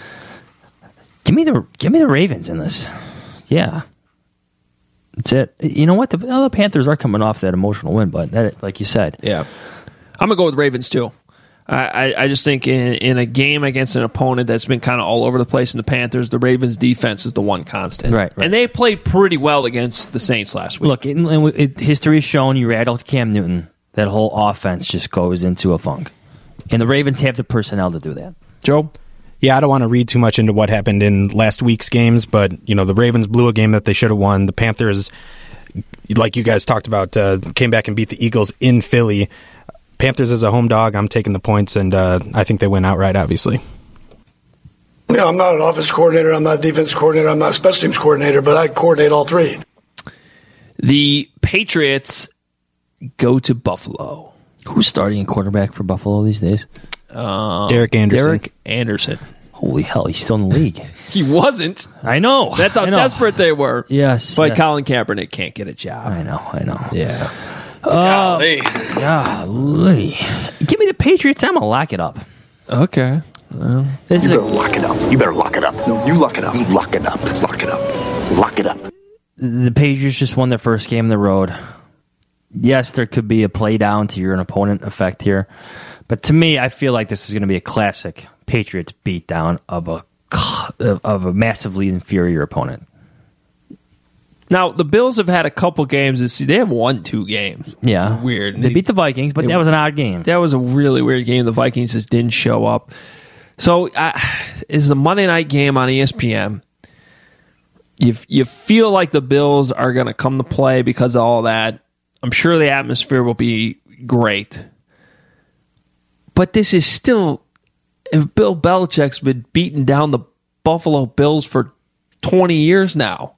Give me the Ravens in this. Yeah. That's it. You know what? The Panthers are coming off that emotional win, but that, like you said. Yeah. I'm going to go with Ravens, too. I just think in a game against an opponent that's been kind of all over the place in the Panthers, the Ravens' defense is the one constant. Right. And they played pretty well against the Saints last week. Look, history has shown you rattle Cam Newton, that whole offense just goes into a funk. And the Ravens have the personnel to do that. Joe? Yeah, I don't want to read too much into what happened in last week's games, but, the Ravens blew a game that they should have won. The Panthers, like you guys talked about, came back and beat the Eagles in Philly. Panthers as a home dog, I'm taking the points, and I think they win outright, obviously. I'm not an offensive coordinator, I'm not a defensive coordinator, I'm not a special teams coordinator, but I coordinate all three. The Patriots go to Buffalo. Who's starting a quarterback for Buffalo these days? Derek Anderson. Holy hell, he's still in the league. He wasn't. I know. That's how desperate they were. Yes. But Colin Kaepernick can't get a job. I know. Yeah. Golly. Give me the Patriots. I'm going to lock it up. Okay. You better lock it up. You better lock it up. No, you lock it up. You lock it up. Lock it up. Lock it up. The Patriots just won their first game on the road. Yes, there could be a play down to your opponent effect here. But to me, I feel like this is going to be a classic Patriots beatdown of a massively inferior opponent. Now, the Bills have had a couple games this season. They have won 2 games. Yeah. Weird. They beat the Vikings, but that was an odd game. That was a really weird game. The Vikings just didn't show up. So, it's a Monday night game on ESPN. You feel like the Bills are going to come to play because of all that. I'm sure the atmosphere will be great. But this is still... If Bill Belichick's been beating down the Buffalo Bills for 20 years now,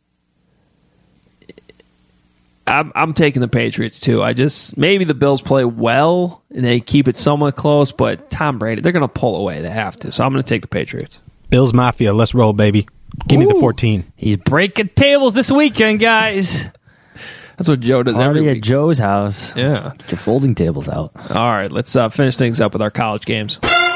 I'm taking the Patriots too. Maybe the Bills play well and they keep it somewhat close, but Tom Brady, they're going to pull away. They have to. So I'm going to take the Patriots. Bills Mafia, let's roll, baby. Give me the 14. He's breaking tables this weekend, guys. That's what Joe does every week. At Joe's house. Yeah. Get your folding tables out. All right, let's finish things up with our college games.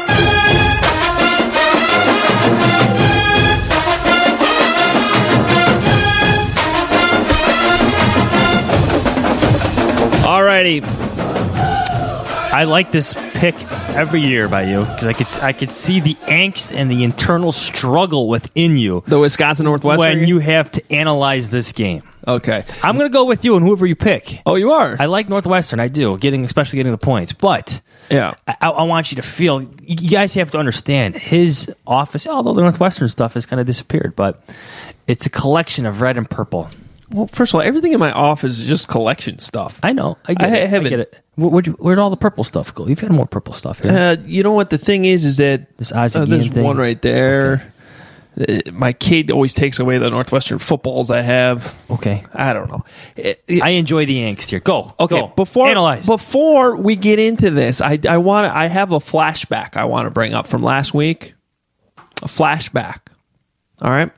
Alrighty. I like this pick every year by you because I could see the angst and the internal struggle within you. The Wisconsin-Northwestern when game? you have to analyze this game. Okay. I'm going to go with you and whoever you pick. Oh, you are? I like Northwestern. I do, especially getting the points. But yeah, I want you to feel, you guys have to understand, his office, although the Northwestern stuff has kind of disappeared, but it's a collection of red and purple. Well, first of all, everything in my office is just collection stuff. I know. I get it. Where'd all the purple stuff go? You've had more purple stuff here. You know what the thing is that this there's one right there. Okay. My kid always takes away the Northwestern footballs I have. Okay. I don't know. I enjoy the angst here. Go. Okay. Go. Analyze. Before we get into this, I have a flashback I want to bring up from last week. A flashback. All right.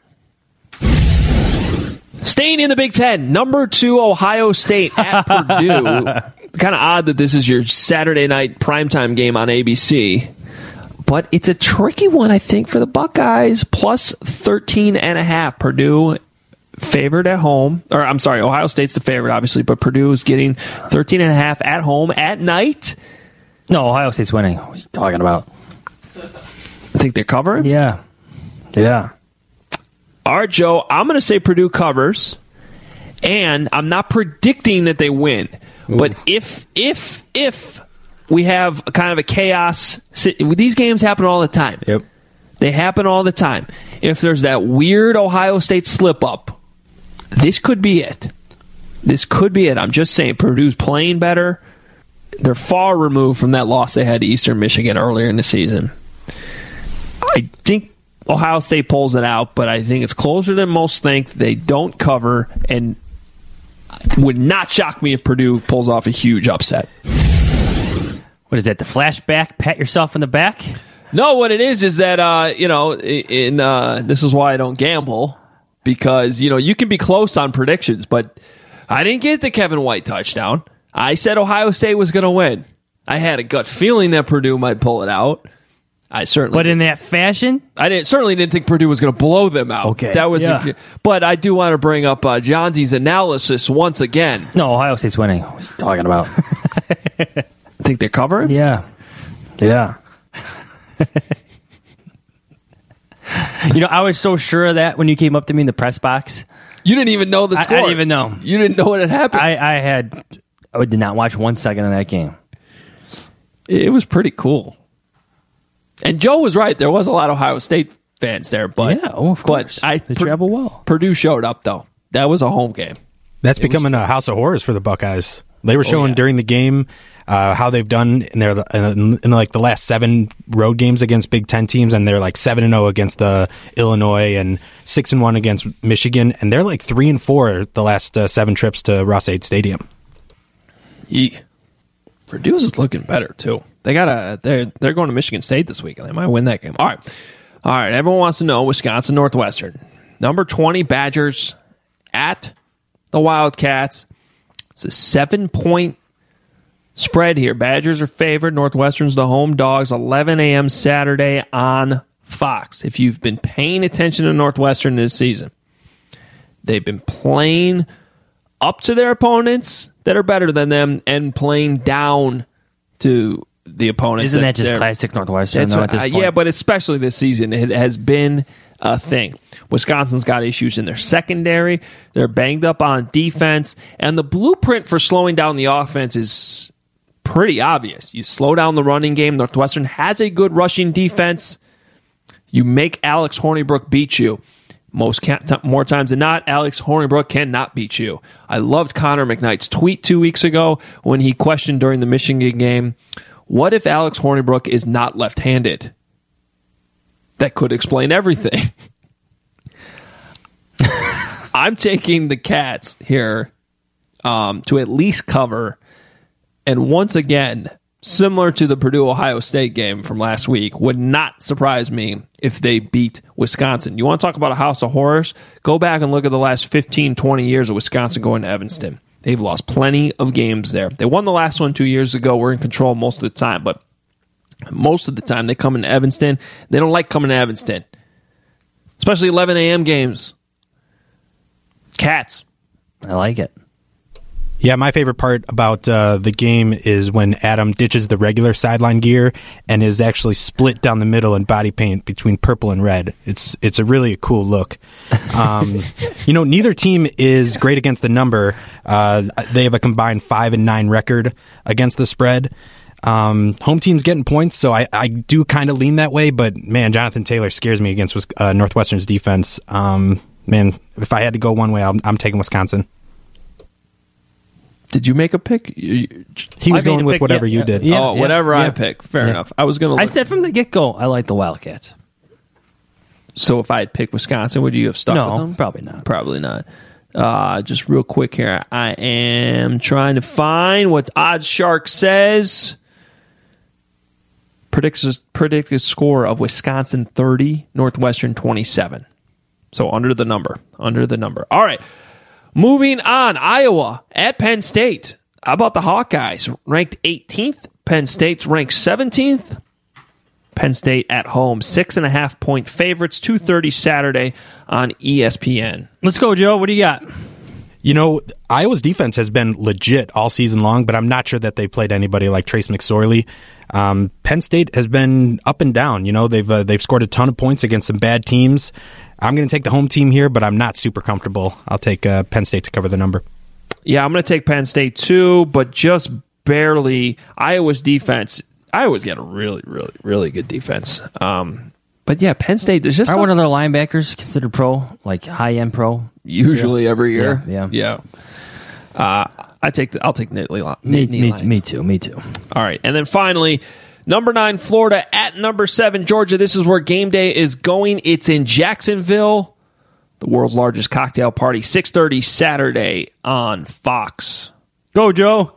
Staying in the Big Ten, number 2 Ohio State at Purdue. Kind of odd that this is your Saturday night primetime game on ABC. But it's a tricky one, I think, for the Buckeyes. Plus 13.5. Purdue favored at home. Or, I'm sorry, Ohio State's the favorite, obviously. But Purdue is getting 13.5 at home at night. No, Ohio State's winning. What are you talking about? I think they're covering? Yeah. All right, Joe, I'm going to say Purdue covers, and I'm not predicting that they win. Ooh. But if we have kind of a chaos, these games happen all the time. Yep. They happen all the time. If there's that weird Ohio State slip-up, this could be it. I'm just saying, Purdue's playing better. They're far removed from that loss they had to Eastern Michigan earlier in the season. I think Ohio State pulls it out, but I think it's closer than most think. They don't cover, and would not shock me if Purdue pulls off a huge upset. What is that, the flashback? Pat yourself in the back? No, what it is that, this is why I don't gamble, because, you can be close on predictions, but I didn't get the Kevin White touchdown. I said Ohio State was going to win. I had a gut feeling that Purdue might pull it out. But in that fashion, I certainly didn't think Purdue was going to blow them out. Okay, that was. Yeah. But I do want to bring up Johnsy's analysis once again. No, Ohio State's winning. What are you talking about? Think they're covering? Yeah. I was so sure of that when you came up to me in the press box. You didn't even know the score. I didn't even know. You didn't know what had happened. I did not watch 1 second of that game. It was pretty cool. And Joe was right. There was a lot of Ohio State fans there, but of course. They travel well. Purdue showed up, though. That was a home game. That's becoming a house of horrors for the Buckeyes. They were showing during the game how they've done in the last 7 road games against Big Ten teams, and they're like 7-0 against the Illinois and 6-1 against Michigan, and they're like 3-4 the last 7 trips to Ross-Ade Stadium. Purdue's is looking better too. They're going to Michigan State this week. They might win that game. All right. Everyone wants to know Wisconsin Northwestern. Number 20 Badgers at the Wildcats. It's a 7-point spread here. Badgers are favored. Northwestern's the home dogs. 11 a.m. Saturday on Fox. If you've been paying attention to Northwestern this season, they've been playing up to their opponents that are better than them and playing down to the opponents. Isn't that just classic Northwestern? Though, at this point? Yeah, but especially this season, it has been a thing. Wisconsin's got issues in their secondary. They're banged up on defense. And the blueprint for slowing down the offense is pretty obvious. You slow down the running game. Northwestern has a good rushing defense. You make Alex Hornibrook beat you. More times than not, Alex Hornibrook cannot beat you. I loved Connor McKnight's tweet 2 weeks ago when he questioned during the Michigan game, what if Alex Hornibrook is not left-handed? That could explain everything. I'm taking the Cats here to at least cover. And once again, similar to the Purdue-Ohio State game from last week, would not surprise me if they beat Wisconsin. You want to talk about a house of horrors? Go back and look at the last 15, 20 years of Wisconsin going to Evanston. They've lost plenty of games there. They won the last one 2 years ago. We're in control most of the time, but most of the time they come into Evanston. They don't like coming to Evanston, especially 11 a.m. games. Cats. I like it. Yeah, my favorite part about the game is when Adam ditches the regular sideline gear and is actually split down the middle in body paint between purple and red. It's a really cool look. Neither team is great against the number. They have a combined 5-9 record against the spread. Home team's getting points, so I do kind of lean that way. But man, Jonathan Taylor scares me against Northwestern's defense. Man, if I had to go one way, I'm taking Wisconsin. Did you make a pick? He was going with whatever you did. Yeah, whatever I pick. Fair enough. I was going to. I said from the get-go, I like the Wildcats. So if I had picked Wisconsin, would you have stuck with them? Probably not. Probably not. Just real quick here. I am trying to find what OddsShark says. Predicted score of Wisconsin 30, Northwestern 27. So under the number. All right. Moving on, Iowa at Penn State. How about the Hawkeyes? Ranked 18th. Penn State's ranked 17th. Penn State at home, 6.5-point favorites, 2:30 Saturday on ESPN. Let's go, Joe. What do you got? Iowa's defense has been legit all season long, but I'm not sure that they played anybody like Trace McSorley. Penn State has been up and down. They've scored a ton of points against some bad teams. I'm going to take the home team here, but I'm not super comfortable. I'll take Penn State to cover the number. Yeah, I'm going to take Penn State too, but just barely. Iowa's defense. Iowa's got a really, really, really good defense. But yeah, Penn State. There's just one of their linebackers considered pro, like high-end pro. Usually every year. Yeah. I'll take Nittany Lions. Me too. All right, and then finally, number 9 Florida at number 7 Georgia. This is where game day is going. It's in Jacksonville, the world's largest cocktail party. 6:30 Saturday on Fox. Go, Joe.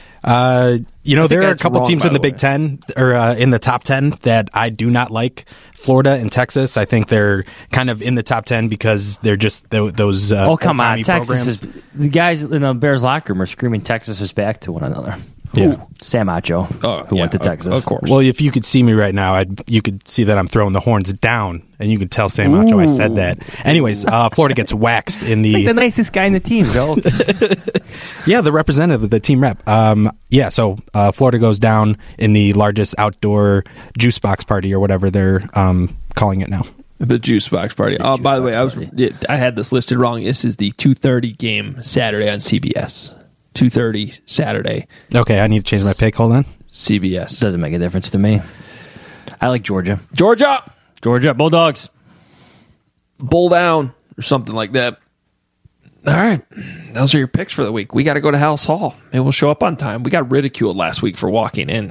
There are a couple teams in the Big Ten or in the top 10 that I do not like. Florida and Texas, I think they're kind of in the top 10 because they're just those. Come on, Texas programs. The guys in the Bears locker room are screaming Texas is back to one another. Yeah. Sam Acho, who went to Texas. Of course. Well, if you could see me right now, you could see that I'm throwing the horns down, and you could tell Sam Acho I said that. Anyways, Florida gets waxed in the... It's like the nicest guy in the team, Joe. Yeah, the representative, the team rep. So Florida goes down in the largest outdoor juice box party or whatever they're calling it now. The juice box party. By the way, I had this listed wrong. This is the 2:30 game Saturday on CBS. 2:30 Saturday. Okay, I need to change my pick. Hold on. CBS. Doesn't make a difference to me. I like Georgia. Georgia, Bulldogs. Bull down or something like that. All right. Those are your picks for the week. We got to go to House Hall. Maybe we'll show up on time. We got ridiculed last week for walking in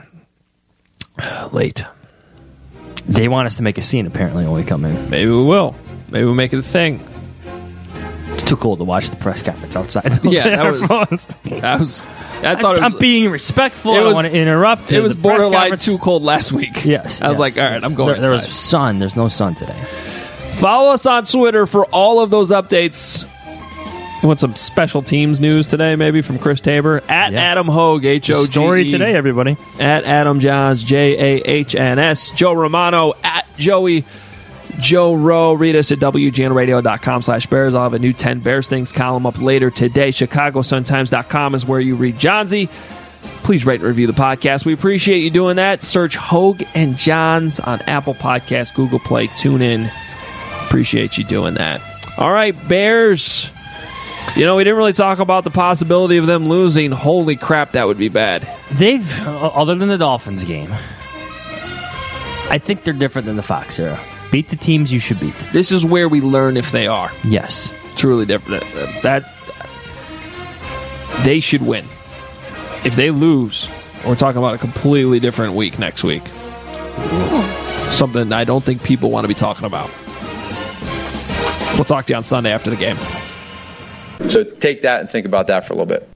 late. They want us to make a scene, apparently, when we come in. Maybe we will. Maybe we'll make it a thing. It's too cold to watch the press conference outside. Yeah, I'm being respectful. I don't want to interrupt. It was borderline too cold last week. Yes. I was like, all right, I'm going There was sun. There's no sun today. Follow us on Twitter for all of those updates. You want some special teams news today, maybe from Chris Tabor? At Adam Hogue, H-O-G-E. Story today, everybody. At Adam Johns, J-A-H-N-S. Joe Romano, at Joey Joe Rowe. Read us at WGNradio.com/Bears. I'll have a new 10 Bears Things column up later today. ChicagoSunTimes.com is where you read Johnsy. Please rate and review the podcast. We appreciate you doing that. Search Hogue and Johns on Apple Podcasts, Google Play, TuneIn, Appreciate you doing that. All right, Bears. We didn't really talk about the possibility of them losing. Holy crap, that would be bad. They've, other than the Dolphins game, I think they're different than the Fox era. Beat the teams you should beat. This is where we learn if they are. Yes. Truly different. That they should win. If they lose, we're talking about a completely different week next week. Something I don't think people want to be talking about. We'll talk to you on Sunday after the game. So take that and think about that for a little bit.